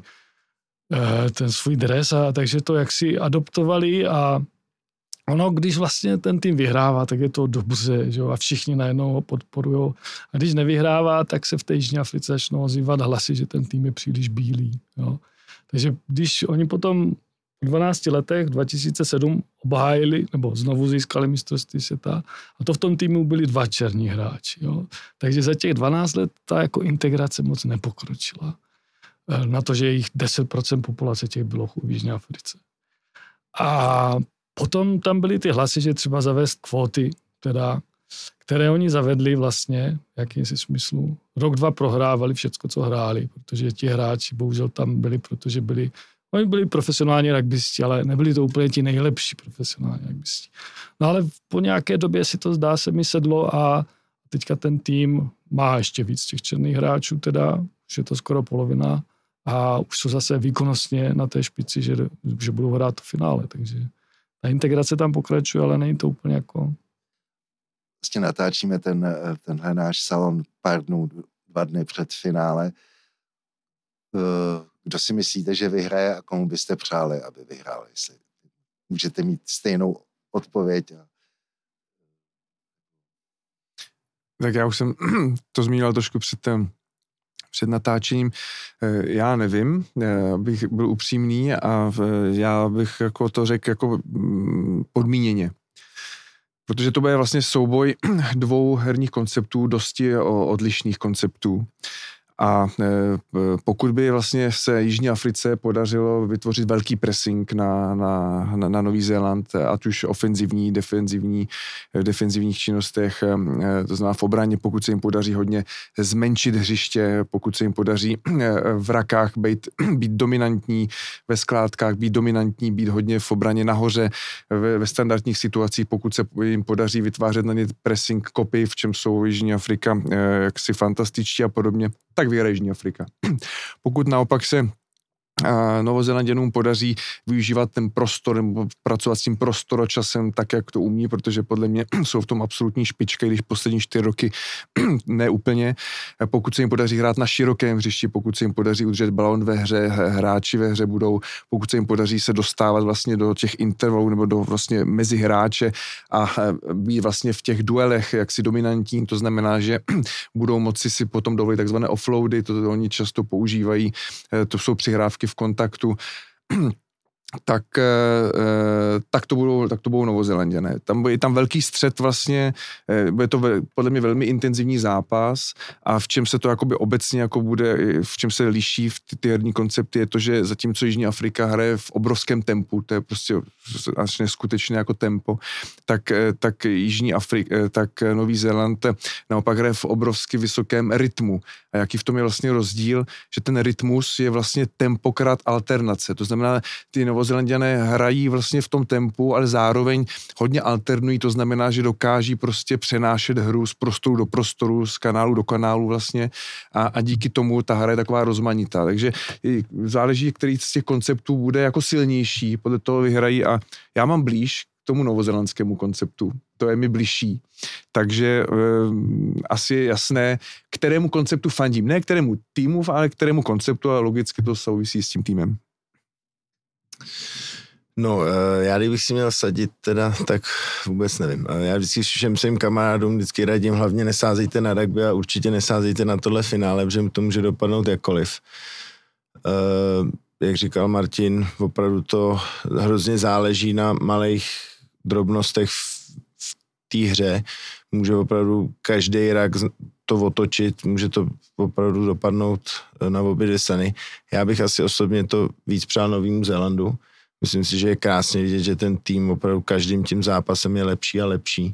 ten svůj dres, a takže to jaksi adoptovali a ono, když vlastně ten tým vyhrává, tak je to dobře, že jo, a všichni najednou ho podporujou. A když nevyhrává, tak se v té Jižní Africe začnou ozývat hlasy, že ten tým je příliš bílý. Jo. Takže když oni potom v 12 letech 2007 obhájili, nebo znovu získali mistrovství světa, a to v tom týmu byli 2 černí hráči. Jo. Takže za těch 12 let ta jako integrace moc nepokročila. Na to, že jich 10% populace těch bylo v Jižní Africe. A potom tam byly ty hlasy, že třeba zavést kvóty, teda, které oni zavedli vlastně, jakýmsi smyslu. Rok, 2 prohrávali všecko, co hráli, protože ti hráči bohužel tam byli, protože oni byli profesionální rugbysti, ale nebyli to úplně ti nejlepší profesionální rugbysti. No ale po nějaké době si to zdá se mi sedlo a teďka ten tým má ještě víc těch černých hráčů, teda už je to skoro polovina a už jsou zase výkonnostně na té špici, že budou hrát to finále, takže ta integrace tam pokračuje, ale není to úplně jako... Vlastně natáčíme tenhle náš salon pár dnů 2 dny před finále. Kdo si myslíte, že vyhraje a komu byste přáli, aby vyhrál? Jestli můžete mít stejnou odpověď. Tak já už jsem to zmínil trošku před natáčením. Já nevím, abych byl upřímný a já bych jako to řekl jako podmíněně. Protože to bude vlastně souboj 2 herních konceptů, dosti odlišných konceptů. A pokud by vlastně se Jižní Africe podařilo vytvořit velký pressing na Nový Zéland, ať už ofenzivní, v defenzivních činnostech, to znamená v obraně, pokud se jim podaří hodně zmenšit hřiště, pokud se jim podaří v rakách být dominantní, ve skládkách být dominantní, být hodně v obraně nahoře, ve standardních situacích, pokud se jim podaří vytvářet na ně pressing kopy, v čem jsou Jižní Afrika jaksi fantastičtí a podobně, tak vyhraje Jižní Afrika. Pokud naopak se Novozélanděnům podaří využívat ten prostor nebo pracovat s tím prostoročasem tak, jak to umí, protože podle mě jsou v tom absolutní špička, když poslední 4 roky ne úplně. Pokud se jim podaří hrát na širokém hřišti, pokud se jim podaří udržet balón ve hře, hráči ve hře budou, pokud se jim podaří se dostávat vlastně do těch intervalů nebo do vlastně mezi hráče a být vlastně v těch duelech jaksi dominantní, to znamená, že budou moci si potom dovolit takzvané offloady, to oni často používají, to jsou přihrávky v kontaktu, tak to budou Novozélanďané. Tam bude tam velký střet vlastně, bude to podle mě velmi intenzivní zápas a v čem se to jakoby obecně jako bude, v čem se liší ty herní koncepty, je to, že zatímco Jižní Afrika hraje v obrovském tempu, to je prostě až neskutečné jako tempo, tak Nový Zéland naopak hraje v obrovsky vysokém rytmu. A jaký v tom je vlastně rozdíl, že ten rytmus je vlastně tempokrát alternace. To znamená, ty Novozélanďané hrají vlastně v tom tempu, ale zároveň hodně alternují, to znamená, že dokáží prostě přenášet hru z prostoru do prostoru, z kanálu do kanálu vlastně a díky tomu ta hra je taková rozmanitá. Takže záleží, který z těch konceptů bude jako silnější, podle toho vyhrají a já mám blíž k tomu novozélandskému konceptu. To je mi bližší. Takže asi je jasné, kterému konceptu fandím. Ne kterému týmu, ale kterému konceptu a logicky to souvisí s tím týmem. No, já kdybych si měl sadit teda, tak vůbec nevím. Já vždycky všem svým kamarádům vždycky radím, hlavně nesázejte na rugby a určitě nesázejte na tohle finále, protože to může dopadnout jakkoliv. Jak říkal Martin, opravdu to hrozně záleží na malých drobnostech v té hře. Může opravdu každý rak to otočit, může to opravdu dopadnout na obě dvě strany. Já bych asi osobně to víc přál Novému Zélandu. Myslím si, že je krásně vidět, že ten tým opravdu každým tím zápasem je lepší a lepší.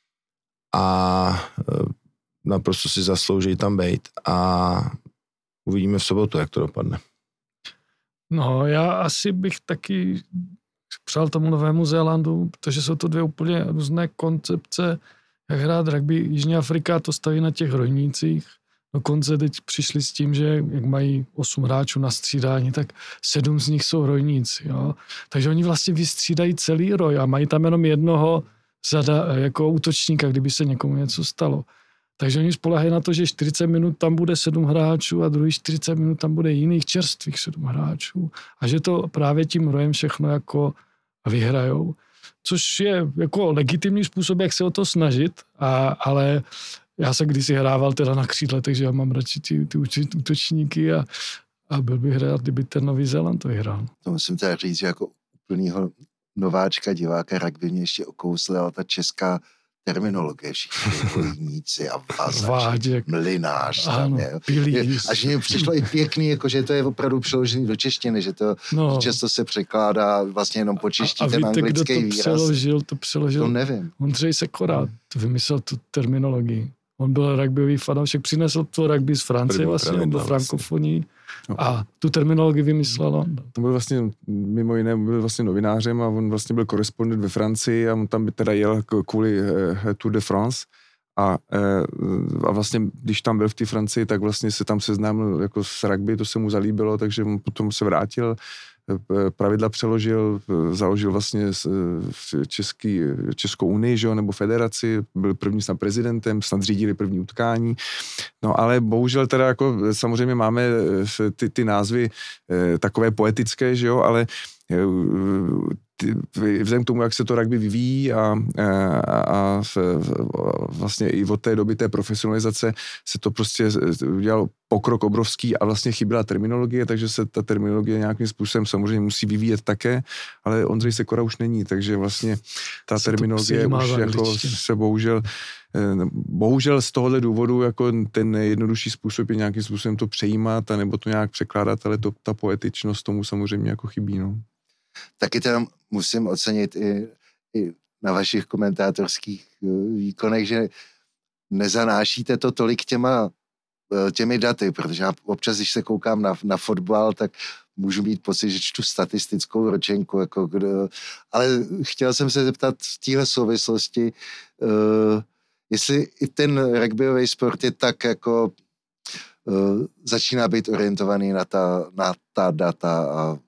A naprosto si zaslouží tam být. A uvidíme v sobotu, jak to dopadne. No, já asi bych taky přál tomu Novému Zélandu, protože jsou to 2 úplně různé koncepce, jak hrát rugby. Jižní Afrika to staví na těch rojnících. Dokonce teď přišli s tím, že jak mají 8 hráčů na střídání, tak 7 z nich jsou rojníci. Jo? Takže oni vlastně vystřídají celý roj a mají tam jenom jednoho jako útočníka, kdyby se někomu něco stalo. Takže oni spolehají na to, že 40 minut tam bude 7 hráčů a druhý 40 minut tam bude jiných čerstvých 7 hráčů. A že to právě tím rojem všechno jako vyhrajou. Což je jako legitimní způsob, jak se o to snažit, ale já jsem kdysi hrával teda na křídle, takže já mám radši ty útočníky a byl bych rád, kdyby ten Nový Zéland to vyhrál. To musím teda říct, že jako úplnýho nováčka, diváka rugby mě ještě okouslela ta česká terminologie, všichni bojníci a vazač, mlynář. Ano, a že mi přišlo i pěkný, jako, že to je opravdu přeložený do češtiny, že to často se překládá vlastně jenom po čeští ten anglický výraz. To přeložil? To nevím. Ondřej Sekora vymyslel tu terminologii. On byl rugbyový fanoušek, přinesl to rugby z Francie, vlastně, on byl frankofoní a tu terminologii vymyslel on. To byl vlastně, mimo jiné, byl vlastně novinářem a on vlastně byl korespondent ve Francii a on tam by teda jel kvůli Tour de France a vlastně, když tam byl v té Francii, tak vlastně se tam seznámil jako s rugby, to se mu zalíbilo, takže on potom se vrátil pravidla přeložil, založil vlastně Českou unii, že jo, nebo federaci, byl první snad prezidentem, snad řídili první utkání. No ale bohužel teda jako samozřejmě máme ty názvy takové poetické, že jo, ale vzhledem k tomu, jak se to rugby vyvíjí a vlastně i od té doby té profesionalizace se to prostě udělal pokrok obrovský a vlastně chyběla terminologie, takže se ta terminologie nějakým způsobem samozřejmě musí vyvíjet také, ale Ondřej Sekora už není, takže vlastně ta terminologie už jako se bohužel z tohohle důvodu jako ten nejjednodušší způsob je nějakým způsobem to přejímat a nebo to nějak překládat, ale ta poetičnost tomu samozřejmě jako chybí, no. Taky teda musím ocenit i na vašich komentátorských výkonech, že nezanášíte to tolik těmi daty, protože já občas, když se koukám na fotbal, tak můžu mít pocit, že čtu statistickou ročenku, ale chtěl jsem se zeptat v téhle souvislosti, jestli i ten rugbyový sport je tak jako začíná být orientovaný na ta data a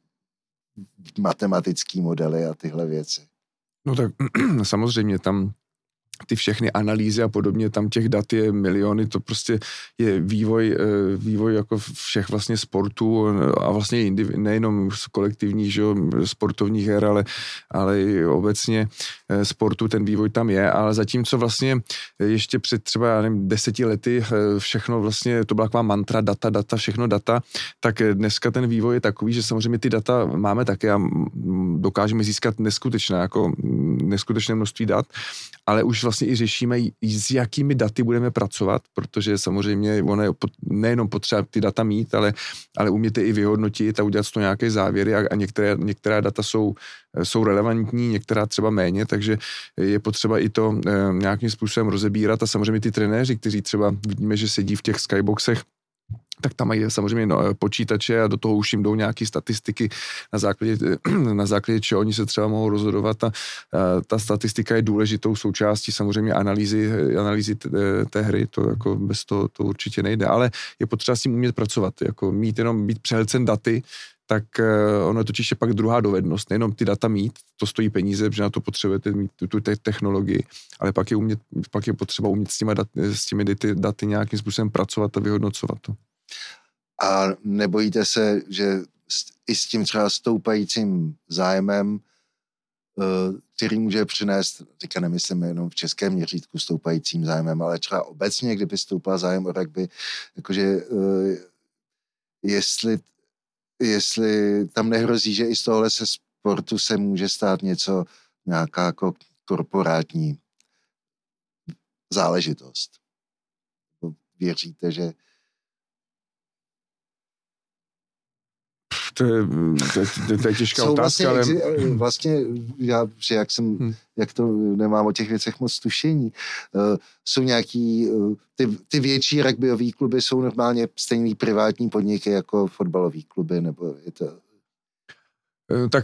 matematický modely a tyhle věci. No tak samozřejmě tam ty všechny analýzy a podobně, tam těch dat je miliony, to prostě je vývoj jako všech vlastně sportů a vlastně nejenom z kolektivních, že, sportovních her, ale i obecně sportu, ten vývoj tam je, ale zatímco vlastně ještě před třeba, já nevím, 10 lety všechno vlastně, to byla taková mantra, data, všechno data, tak dneska ten vývoj je takový, že samozřejmě ty data máme také a dokážeme získat neskutečné množství dat, ale už vlastně i řešíme, s jakými daty budeme pracovat, protože samozřejmě ono je nejenom potřeba ty data mít, ale umět i vyhodnotit a udělat z toho nějaké závěry a některá data jsou relevantní, některá třeba méně, takže je potřeba i to nějakým způsobem rozebírat a samozřejmě ty trenéři, kteří třeba vidíme, že sedí v těch skyboxech, tak tam mají samozřejmě počítače a do toho už jim jdou nějaké statistiky na základě čeho oni se třeba mohou rozhodovat a ta statistika je důležitou součástí samozřejmě analýzy té hry, to jako bez toho to určitě nejde, ale je potřeba s tím umět pracovat, jako být přehlcen daty, tak ono totiž je pak druhá dovednost, nejenom ty data mít, to stojí peníze, protože na to potřebujete mít tu technologii, ale pak je potřeba umět s těmi daty nějakým způsobem pracovat a vyhodnocovat to. A nebojíte se, že i s tím třeba stoupajícím zájmem, který může přinést, teďka nemyslím jenom v českém měřítku stoupajícím zájmem, ale třeba obecně, kdyby stoupal zájem o rugby, jakože jestli tam nehrozí, že i z tohohle se sportu se může stát nějaká jako korporátní záležitost. Věříte, že To je těžká otázka. Vlastně já, že jak to nemám o těch věcech moc tušení, jsou nějaký, ty větší rugbyový kluby jsou normálně stejný privátní podniky jako fotbalový kluby, nebo je to? Tak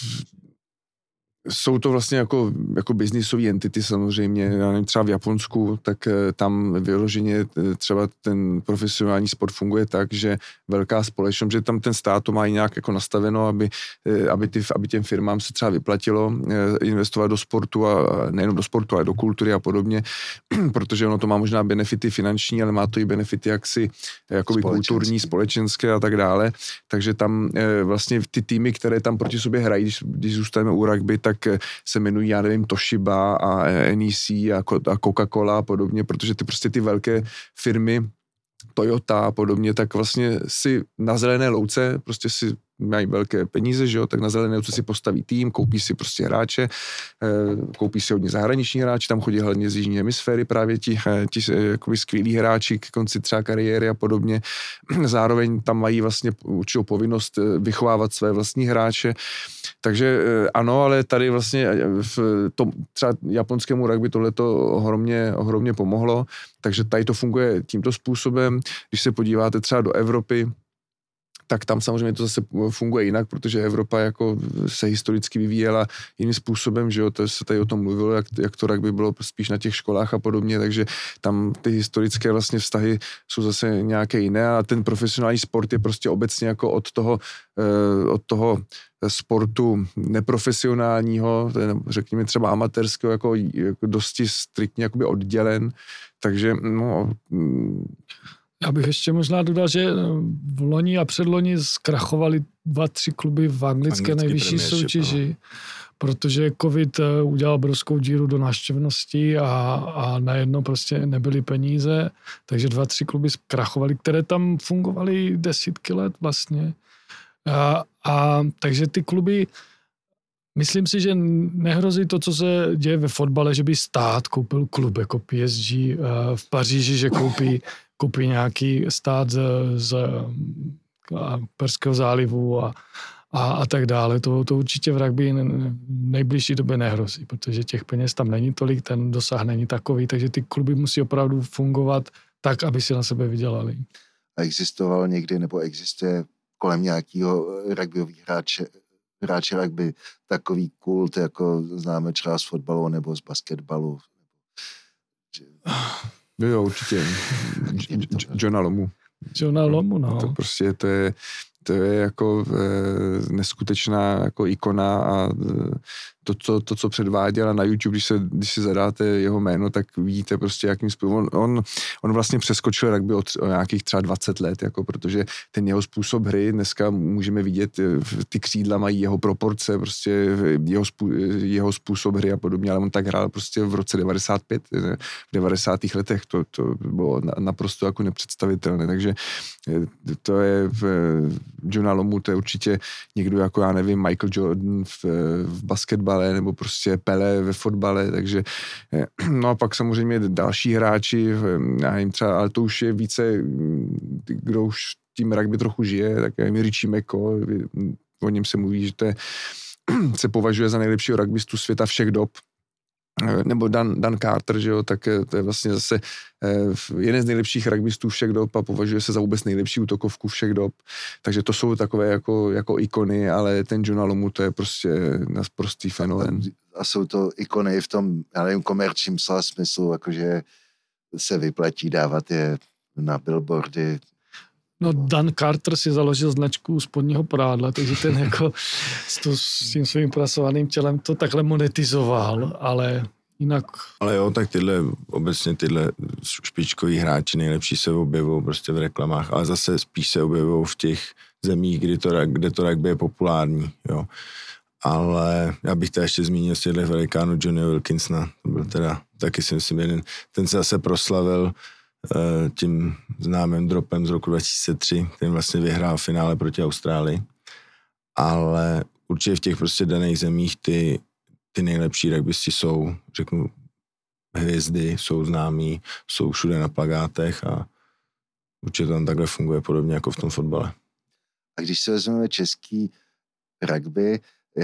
jsou to vlastně jako biznisové entity samozřejmě, já nevím, třeba v Japonsku, tak tam vyloženě třeba ten profesionální sport funguje tak, že velká společnost, že tam ten stát to má nějak jako nastaveno, aby těm firmám se třeba vyplatilo investovat do sportu a nejenom do sportu, ale do kultury a podobně, protože ono to má možná benefity finanční, ale má to i benefity jakoby kulturní, společenské a tak dále, takže tam vlastně ty týmy, které tam proti sobě hrají, když zůstaneme u rugby, tak se jmenují, já nevím, Toshiba a NEC a Coca-Cola a podobně, protože ty velké firmy, Toyota a podobně, tak vlastně si na zelené louce prostě si mají velké peníze, že jo, tak na zelené louce si postaví tým, koupí si prostě hráče, koupí si hodně zahraniční hráči, tam chodí hlavně z jižní hemisféry právě ti jakoby skvělí hráči k konci třeba kariéry a podobně. Zároveň tam mají vlastně určitou povinnost vychovávat své vlastní hráče. Takže ano, ale tady vlastně v tom třeba japonskému rugby tohleto ohromně pomohlo, takže tady to funguje tímto způsobem. Když se podíváte třeba do Evropy, tak tam samozřejmě to zase funguje jinak, protože Evropa jako se historicky vyvíjela jiným způsobem, že jo, to se tady o tom mluvilo, jak to rugby bylo spíš na těch školách a podobně, takže tam ty historické vlastně vztahy jsou zase nějaké jiné a ten profesionální sport je prostě obecně jako od toho sportu neprofesionálního, řekněme třeba amatérského, jako dosti striktně jakoby oddělen, takže no... Já bych ještě možná dodal, že v loni a předloni zkrachovali 2-3 kluby v anglické nejvyšší soutěži, protože covid udělal obrovskou díru do návštěvnosti a najednou prostě nebyly peníze, takže 2-3 kluby zkrachovali, které tam fungovaly desítky let vlastně. Takže ty kluby, myslím si, že nehrozí to, co se děje ve fotbale, že by stát koupil klub jako PSG v Paříži, že koupí nějaký stát z Perského zálivu a tak dále. To určitě v rugby v nejbližší době nehrozí, protože těch peněz tam není tolik, ten dosah není takový, takže ty kluby musí opravdu fungovat tak, aby si na sebe vydělali. A existoval někdy, nebo existuje kolem nějakého rugbyových hráče rugby takový kult, jako známe třeba z fotbalu nebo z basketbalu? Jo, určitě. Johna Lomu. Johna Lomu, no. To prostě to je jako neskutečná jako ikona a to, co předváděl na YouTube, když si zadáte jeho jméno, tak vidíte prostě, jakým způsobem. On vlastně přeskočil rugby o nějakých třeba 20 let, jako protože ten jeho způsob hry, dneska můžeme vidět, ty křídla mají jeho proporce, prostě jeho způsob hry a podobně, ale on tak hrál prostě v roce 95, v 90. letech, to bylo naprosto jako nepředstavitelné, takže to je Johna Lomu, to je určitě někdo jako, já nevím, Michael Jordan v basketbale, nebo prostě Pelé ve fotbale, takže no a pak samozřejmě další hráči, já nevím třeba, ale to už je více, kdo už tím rugby trochu žije, tak je Richie McCaw, o něm se mluví, že se považuje za nejlepšího rugbystu světa všech dob, nebo Dan Carter, že jo, tak to je vlastně zase jeden z nejlepších rugbystů všech dob a považuje se za vůbec nejlepší útokovku všech dob. Takže to jsou takové jako ikony, ale ten Johna Lomu, to je prostě prostý fenomén. A jsou to ikony v tom, já nevím, komerčním smyslu, jakože se vyplatí dávat je na billboardy. No Dan Carter si založil značku spodního prádla, takže ten jako s tím svým prasovaným tělem to takhle monetizoval, ale jinak... Ale jo, tak obecně tyhle špičkoví hráči nejlepší se objevují prostě v reklamách, ale zase spíš se objevují v těch zemích, kde to rugby je populární, jo. Ale já bych to ještě zmínil z těchto velikánů Johnny Wilkinsona, to byl teda taky si myslím jeden, ten se zase proslavil tím známým dropem z roku 2003, který vlastně vyhrál v finále proti Austrálii. Ale určitě v těch prostě daných zemích ty nejlepší rugbysti jsou, řeknu, hvězdy, jsou známí, jsou všude na plakátech a určitě tam takhle funguje podobně jako v tom fotbale. A když se vezmeme český rugby,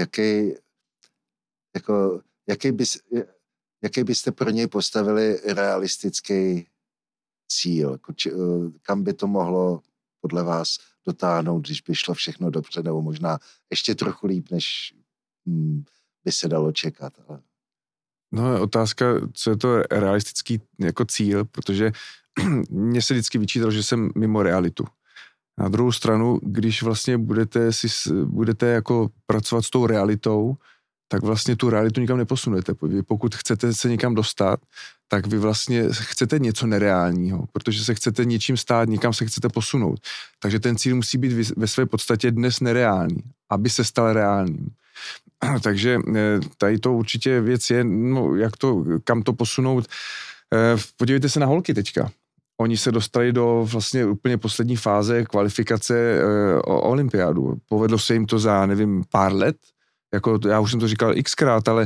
jaký byste pro něj postavili realistický cíl? Kam by to mohlo podle vás dotáhnout, když by šlo všechno dobře, nebo možná ještě trochu líp, než by se dalo čekat? Ale... No je otázka, co je to realistický jako cíl, protože mně se vždycky vyčítalo, že jsem mimo realitu. Na druhou stranu, když vlastně budete jako pracovat s tou realitou, tak vlastně tu realitu nikam neposunete. Vy pokud chcete se někam dostat, tak vy vlastně chcete něco nereálního, protože se chcete něčím stát, někam se chcete posunout. Takže ten cíl musí být ve své podstatě dnes nereálný, aby se stal reálným. Takže tady to určitě věc je, no, kam to posunout. Podívejte se na holky teďka. Oni se dostali do vlastně úplně poslední fáze kvalifikace o olympiádu. Povedlo se jim to za, nevím, pár let. Jako, já už jsem to říkal xkrát, ale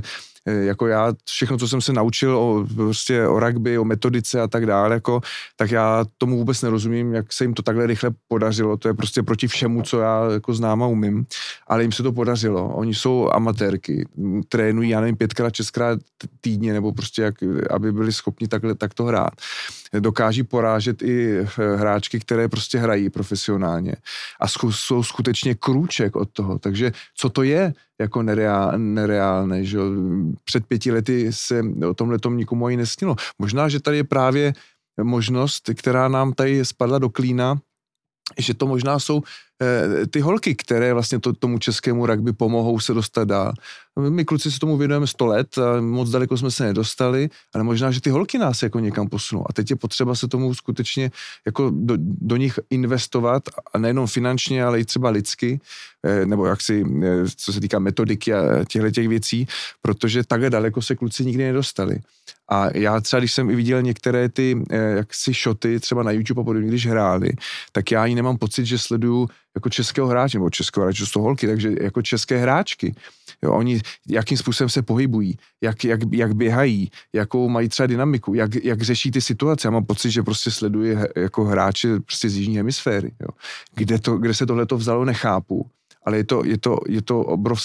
jako já všechno, co jsem se naučil o rugby, o metodice a tak dále, jako, tak já tomu vůbec nerozumím, jak se jim to takhle rychle podařilo. To je prostě proti všemu, co já jako znám a umím, ale jim se to podařilo. Oni jsou amatérky, trénují, já nevím, 5x, 6x týdně, nebo prostě aby byli schopni takto hrát. Dokáží porážet i hráčky, které prostě hrají profesionálně a jsou skutečně krůček od toho. Takže co to je jako nereálné, že před 5 lety se o tomhletom nikomu ani nesnilo. Možná, že tady je právě možnost, která nám tady spadla do klína, že to možná jsou ty holky, které vlastně tomu českému rugby pomohou se dostat dál. My kluci se tomu věnujeme 100 let a moc daleko jsme se nedostali, ale možná, že ty holky nás jako někam posunou. A teď je potřeba se tomu skutečně jako do nich investovat, a nejenom finančně, ale i třeba lidsky, nebo co se týká metodiky a těchto věcí, protože takhle daleko se kluci nikdy nedostali. A já třeba, když jsem i viděl některé ty jaksi shoty třeba na YouTube a podobně, když hráli, tak já ani nemám pocit, že sleduju jako českého hráče, nebo českého hráče, to jsou holky, takže jako české hráčky. Jo, oni jakým způsobem se pohybují, jak běhají, jakou mají třeba dynamiku, jak řeší ty situace. Já mám pocit, že prostě sleduje jako hráče prostě z jižní hemisféry. Jo. Kde se tohleto vzalo, nechápu. Ale je to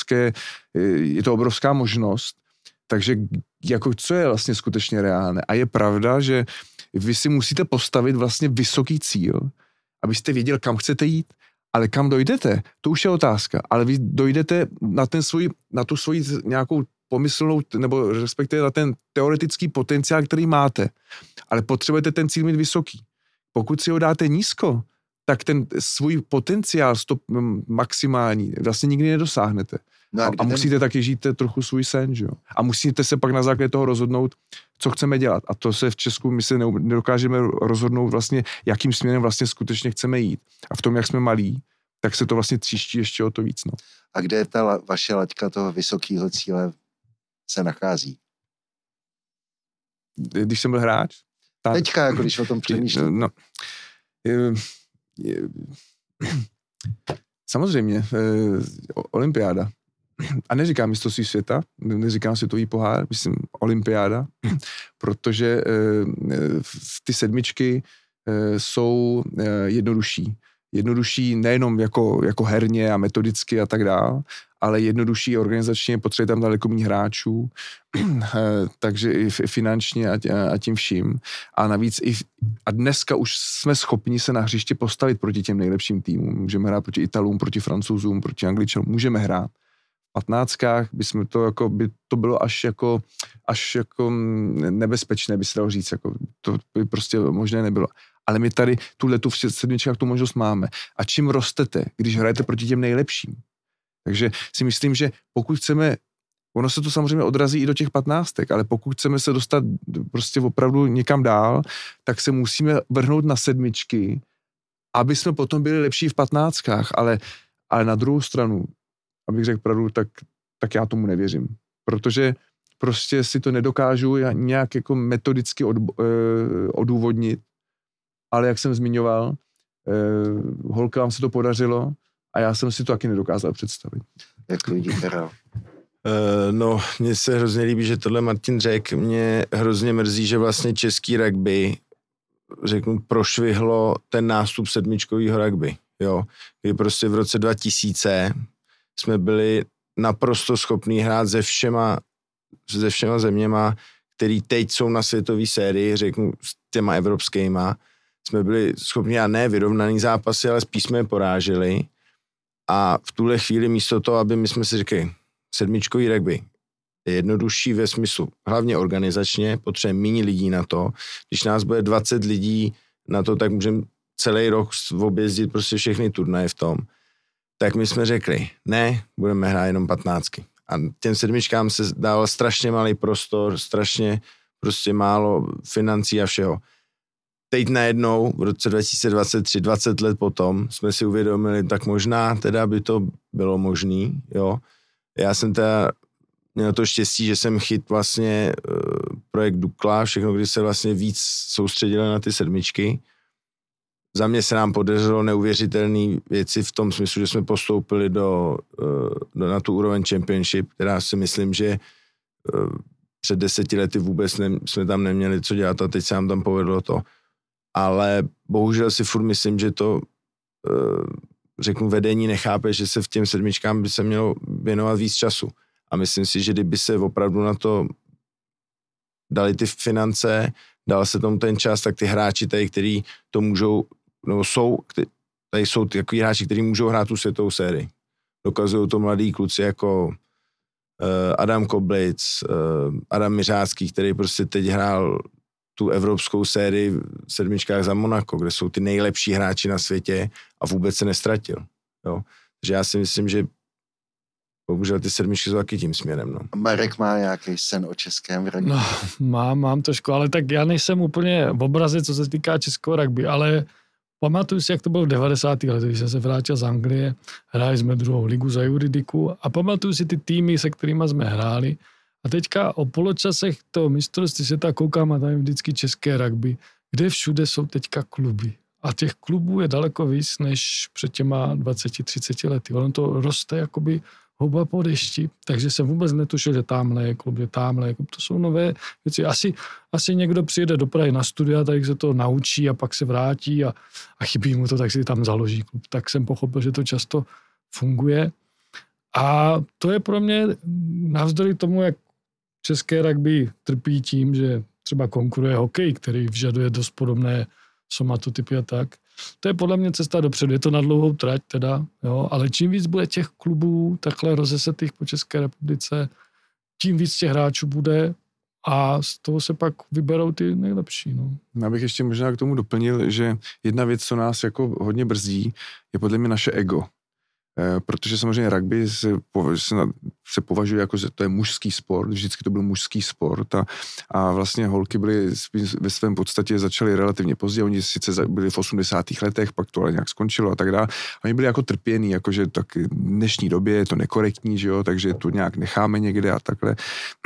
obrovská možnost. Takže jako co je vlastně skutečně reálné? A je pravda, že vy si musíte postavit vlastně vysoký cíl, abyste věděl, kam chcete jít, ale kam dojdete, to už je otázka. Ale vy dojdete na tu svoji nějakou pomyslnou, nebo respektive na ten teoretický potenciál, který máte. Ale potřebujete ten cíl mít vysoký. Pokud si ho dáte nízko, tak ten svůj potenciál maximální vlastně nikdy nedosáhnete. No a musíte taky žít trochu svůj sen, že jo? A musíte se pak na základě toho rozhodnout, co chceme dělat. A to se v Česku my se nedokážeme rozhodnout vlastně, jakým směrem vlastně skutečně chceme jít. A v tom, jak jsme malí, tak se to vlastně tříští ještě o to víc. No. A kde je ta vaše laťka toho vysokého cíle se nachází? Když jsem byl hráč? Teďka, jako když o tom přemýšlím. No, samozřejmě, olympiáda. A neříkám mistrovství světa, neříkám světový pohár, myslím olympiáda, protože ty 7 jsou jednodušší. Jednodušší nejenom jako herně a metodicky a tak dále, ale jednodušší organizačně, potřebuje tam daleko méně hráčů, takže i finančně a tím vším. A navíc a dneska už jsme schopni se na hřiště postavit proti těm nejlepším týmům. Můžeme hrát proti Italům, proti Francouzům, proti Angličanům, můžeme hrát. V 15kách by to bylo až jako nebezpečné, by se dalo říct, jako to by prostě možné nebylo. Ale my tady tuhletu v 7 tu možnost máme. A čím rostete, když hrajete proti těm nejlepším? Takže si myslím, že pokud chceme, ono se to samozřejmě odrazí i do těch 15, ale pokud chceme se dostat prostě opravdu někam dál, tak se musíme vrhnout na 7, aby jsme potom byli lepší v 15kách, ale na druhou stranu, abych řekl pravdu, tak já tomu nevěřím. Protože prostě si to nedokážu nějak jako metodicky odůvodnit, ale jak jsem zmiňoval, holkám se to podařilo a já jsem si to taky nedokázal představit. Jak vidí Karel? No, mně se hrozně líbí, že tohle Martin řekl. Mě hrozně mrzí, že vlastně český rugby, řeknu, prošvihlo ten nástup 7 rugby. Jo? Kdy prostě v roce 2000 jsme byli naprosto schopní hrát se všema zeměma, který teď jsou na světové sérii, řeknu, s těma evropskýma. Jsme byli schopni, a ne vyrovnaný zápasy, ale spíš jsme je poráželi. A v tuhle chvíli místo toho, aby my jsme si řekli, 7 rugby je jednodušší ve smyslu, hlavně organizačně, potřebujeme méně lidí na to. Když nás bude 20 lidí na to, tak můžeme celý rok objezdit prostě všechny turnaje v tom. Tak my jsme řekli, ne, budeme hrát jenom 15. A těm 7 se dával strašně malý prostor, strašně prostě málo financí a všeho. Teď najednou, v roce 2023, 20 let potom, jsme si uvědomili, tak možná teda by to bylo možný, jo. Já jsem teda měl to štěstí, že jsem chyt vlastně projekt Dukla, všechno, kdy se vlastně víc soustředili na ty 7. Za mě se nám podařilo neuvěřitelné věci v tom smyslu, že jsme postoupili na tu úroveň Championship, která si myslím, že před 10 lety vůbec jsme tam neměli co dělat a teď se nám tam povedlo to. Ale bohužel si furt myslím, že to řeknu vedení nechápe, že se v těm sedmičkám by se mělo věnovat víc času. A myslím si, že kdyby se opravdu na to dali ty finance, dal se tomu ten čas, tak ty hráči tady, kteří to můžou, nebo tady jsou takový hráči, kteří můžou hrát tu světovou sérii. Dokazují to mladí kluci jako Adam Koblic, Adam Miřácký, který prostě teď hrál tu evropskou sérii v sedmičkách za Monako, kde jsou ty nejlepší hráči na světě a vůbec se nestratil. Jo. Takže já si myslím, že bohužel ty sedmičky jsou taky tím směrem. No. Marek má nějaký sen o českém rugby? No, mám trošku, ale tak já nejsem úplně v obraze, co se týká českého rugby, ale pamatuju si, jak to bylo v 90. letech, když jsem se vrátil z Anglie, hráli jsme druhou ligu za Juridiku a pamatuju si ty týmy, se kterými jsme hráli. A teďka o poločasech toho mistrovství světa koukám a tam je vždycky české rugby, kde všude jsou teďka kluby. A těch klubů je daleko víc, než před těma 20-30 lety. Ono to roste jakoby houba po dešti, takže jsem vůbec netušil, že tamhle je klub, že tamhle je klub. To jsou nové věci. Asi někdo přijede do Prahy na studia, tak se to naučí a pak se vrátí a chybí mu to, tak si tam založí klub. Tak jsem pochopil, že to často funguje. A to je pro mě navzdory tomu, jak české rugby trpí tím, že třeba konkuruje hokej, který vyžaduje dost podobné somatotypy a tak. To je podle mě cesta dopředu. Je to na dlouhou trať teda, jo, ale čím víc bude těch klubů takhle rozesetých po České republice, tím víc těch hráčů bude a z toho se pak vyberou ty nejlepší. No. Já bych ještě možná k tomu doplnil, že jedna věc, co nás jako hodně brzdí, je podle mě naše ego. Protože samozřejmě rugby se považuje jako, že to je mužský sport, vždycky to byl mužský sport a vlastně holky byly ve svém podstatě začaly relativně pozdě, oni sice byli v 80. letech, pak to ale nějak skončilo a tak dále. Oni byli jako trpění, jakože tak v dnešní době je to nekorektní, že jo, takže to nějak necháme někde a takhle.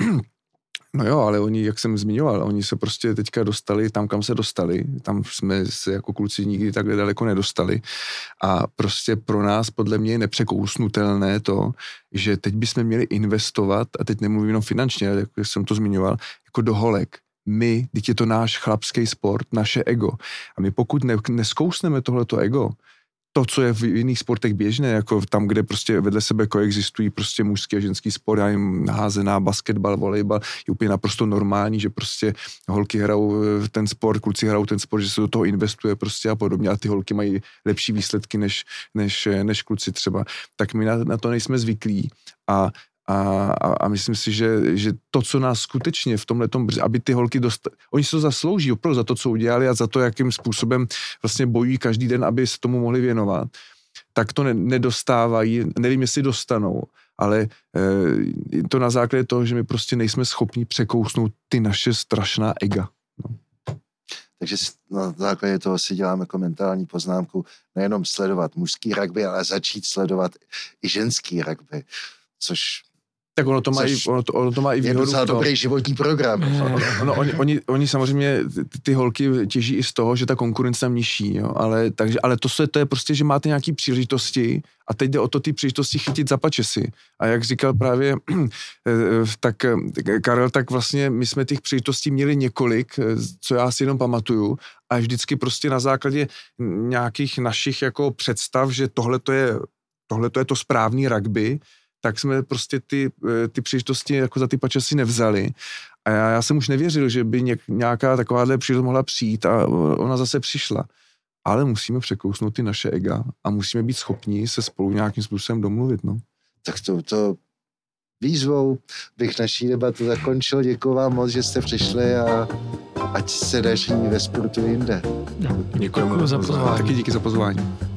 No jo, ale oni, jak jsem zmiňoval, oni se prostě teďka dostali tam, kam se dostali. Tam jsme se jako kluci nikdy takhle daleko nedostali. A prostě pro nás podle mě je nepřekousnutelné to, že teď bychom měli investovat, a teď nemluvím jenom finančně, jak jsem to zmiňoval, jako do holek. Teď je to náš chlapský sport, naše ego. A my pokud neskousneme tohleto ego, to, co je v jiných sportech běžné, jako tam, kde prostě vedle sebe koexistují prostě mužský a ženský sport, já jim házená, basketbal, volejbal, je úplně naprosto normální, že prostě holky hrajou ten sport, kluci hrajou ten sport, že se do toho investuje prostě a podobně a ty holky mají lepší výsledky než kluci třeba. Tak my na to nejsme zvyklí a myslím si, že to, co nás skutečně v tomhletom, aby ty holky oni se to zaslouží opravdu za to, co udělali a za to, jakým způsobem vlastně bojují každý den, aby se tomu mohli věnovat, tak to nedostávají, nevím, jestli dostanou, ale to na základě toho, že my prostě nejsme schopni překousnout ty naše strašná ega. No. Takže na základě toho si děláme jako mentální poznámku, nejenom sledovat mužský rugby, ale začít sledovat i ženský rugby, což tak ono to má i výhodu. Je docela dobrý životní program. Oni samozřejmě, ty holky těží i z toho, že ta konkurence tam nižší, jo? Ale to je prostě, že máte nějaký příležitosti a teď jde o to ty příležitosti chytit za pačesy. A jak říkal právě tak Karel, tak vlastně my jsme těch příležitostí měli několik, co já si jenom pamatuju, a vždycky prostě na základě nějakých našich jako představ, že tohle je to správný rugby, tak jsme prostě ty příležitosti jako za ty pačesy nevzali. A já jsem už nevěřil, že by nějaká takováhle příležitost mohla přijít a ona zase přišla. Ale musíme překousnout ty naše ega a musíme být schopni se spolu nějakým způsobem domluvit. No. Tak to výzvou bych naší debatu zakončil. Děkuji vám moc, že jste přišli a ať se daří ve sportu jinde. Děkuji za pozvání. Taky díky za pozvání.